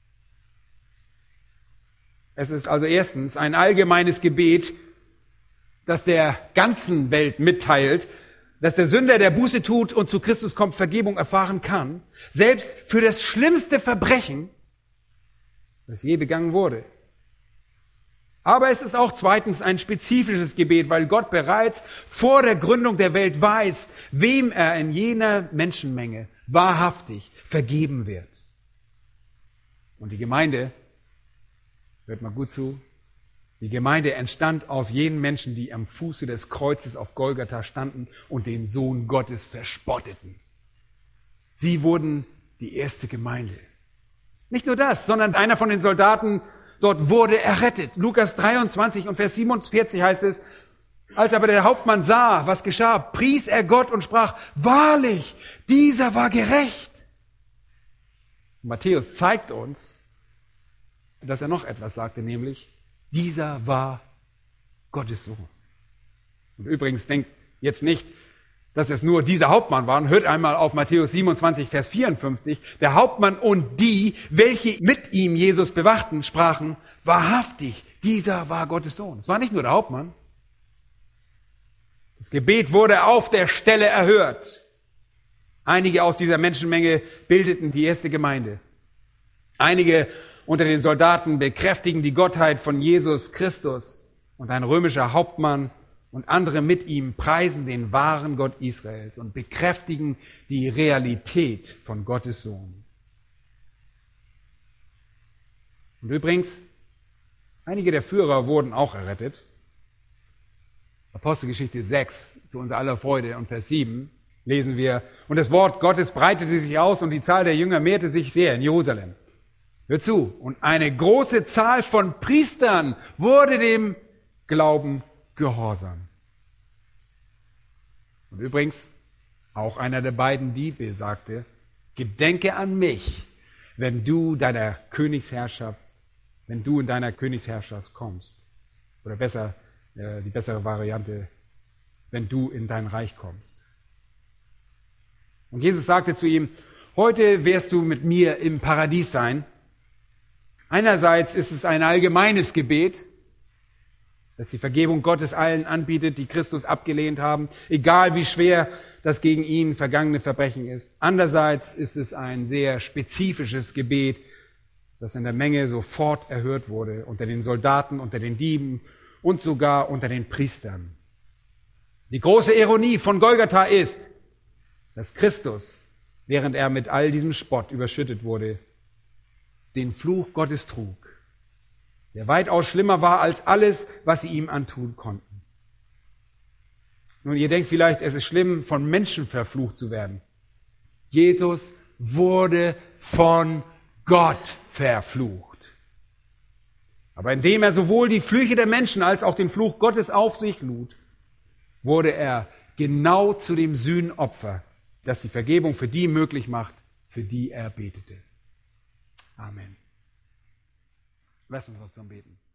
Speaker 1: Es ist also erstens ein allgemeines Gebet, das der ganzen Welt mitteilt, dass der Sünder, der Buße tut und zu Christus kommt, Vergebung erfahren kann, selbst für das schlimmste Verbrechen, das je begangen wurde. Aber es ist auch zweitens ein spezifisches Gebet, weil Gott bereits vor der Gründung der Welt weiß, wem er in jener Menschenmenge wahrhaftig vergeben wird. Und die Gemeinde, hört mal gut zu, die Gemeinde entstand aus jenen Menschen, die am Fuße des Kreuzes auf Golgatha standen und den Sohn Gottes verspotteten. Sie wurden die erste Gemeinde. Nicht nur das, sondern einer von den Soldaten dort wurde errettet. Lukas dreiundzwanzig und Vers siebenundvierzig heißt es, als aber der Hauptmann sah, was geschah, pries er Gott und sprach, wahrlich, dieser war gerecht. Matthäus zeigt uns, dass er noch etwas sagte, nämlich, dieser war Gottes Sohn. Und übrigens denkt jetzt nicht, dass es nur dieser Hauptmann war. Hört einmal auf Matthäus siebenundzwanzig, Vers vierundfünfzig. Der Hauptmann und die, welche mit ihm Jesus bewachten, sprachen, wahrhaftig, dieser war Gottes Sohn. Es war nicht nur der Hauptmann. Das Gebet wurde auf der Stelle erhört. Einige aus dieser Menschenmenge bildeten die erste Gemeinde. Einige unter den Soldaten bekräftigen die Gottheit von Jesus Christus und ein römischer Hauptmann und andere mit ihm preisen den wahren Gott Israels und bekräftigen die Realität von Gottes Sohn. Und übrigens, Einige der Führer wurden auch errettet. Apostelgeschichte sechs, zu unserer aller Freude, und Vers sieben lesen wir, und das Wort Gottes breitete sich aus und die Zahl der Jünger mehrte sich sehr in Jerusalem. Hör zu, und eine große Zahl von Priestern wurde dem Glauben gehorsam. Und übrigens, auch einer der beiden Diebe sagte, gedenke an mich, wenn du deiner Königsherrschaft, wenn du in deiner Königsherrschaft kommst. Oder besser, äh, die bessere Variante, wenn du in dein Reich kommst. Und Jesus sagte zu ihm, heute wirst du mit mir im Paradies sein. Einerseits ist es ein allgemeines Gebet, das die Vergebung Gottes allen anbietet, die Christus abgelehnt haben, egal wie schwer das gegen ihn vergangene Verbrechen ist. Andererseits ist es ein sehr spezifisches Gebet, das in der Menge sofort erhört wurde, unter den Soldaten, unter den Dieben und sogar unter den Priestern. Die große Ironie von Golgatha ist, dass Christus, während er mit all diesem Spott überschüttet wurde, den Fluch Gottes trug, der weitaus schlimmer war als alles, was sie ihm antun konnten. Nun, ihr denkt vielleicht, es ist schlimm, von Menschen verflucht zu werden. Jesus wurde von Gott verflucht. Aber indem er sowohl die Flüche der Menschen als auch den Fluch Gottes auf sich lud, wurde er genau zu dem Sühnopfer, das die Vergebung für die möglich macht, für die er betete. Amen. Lass uns was zum Beten.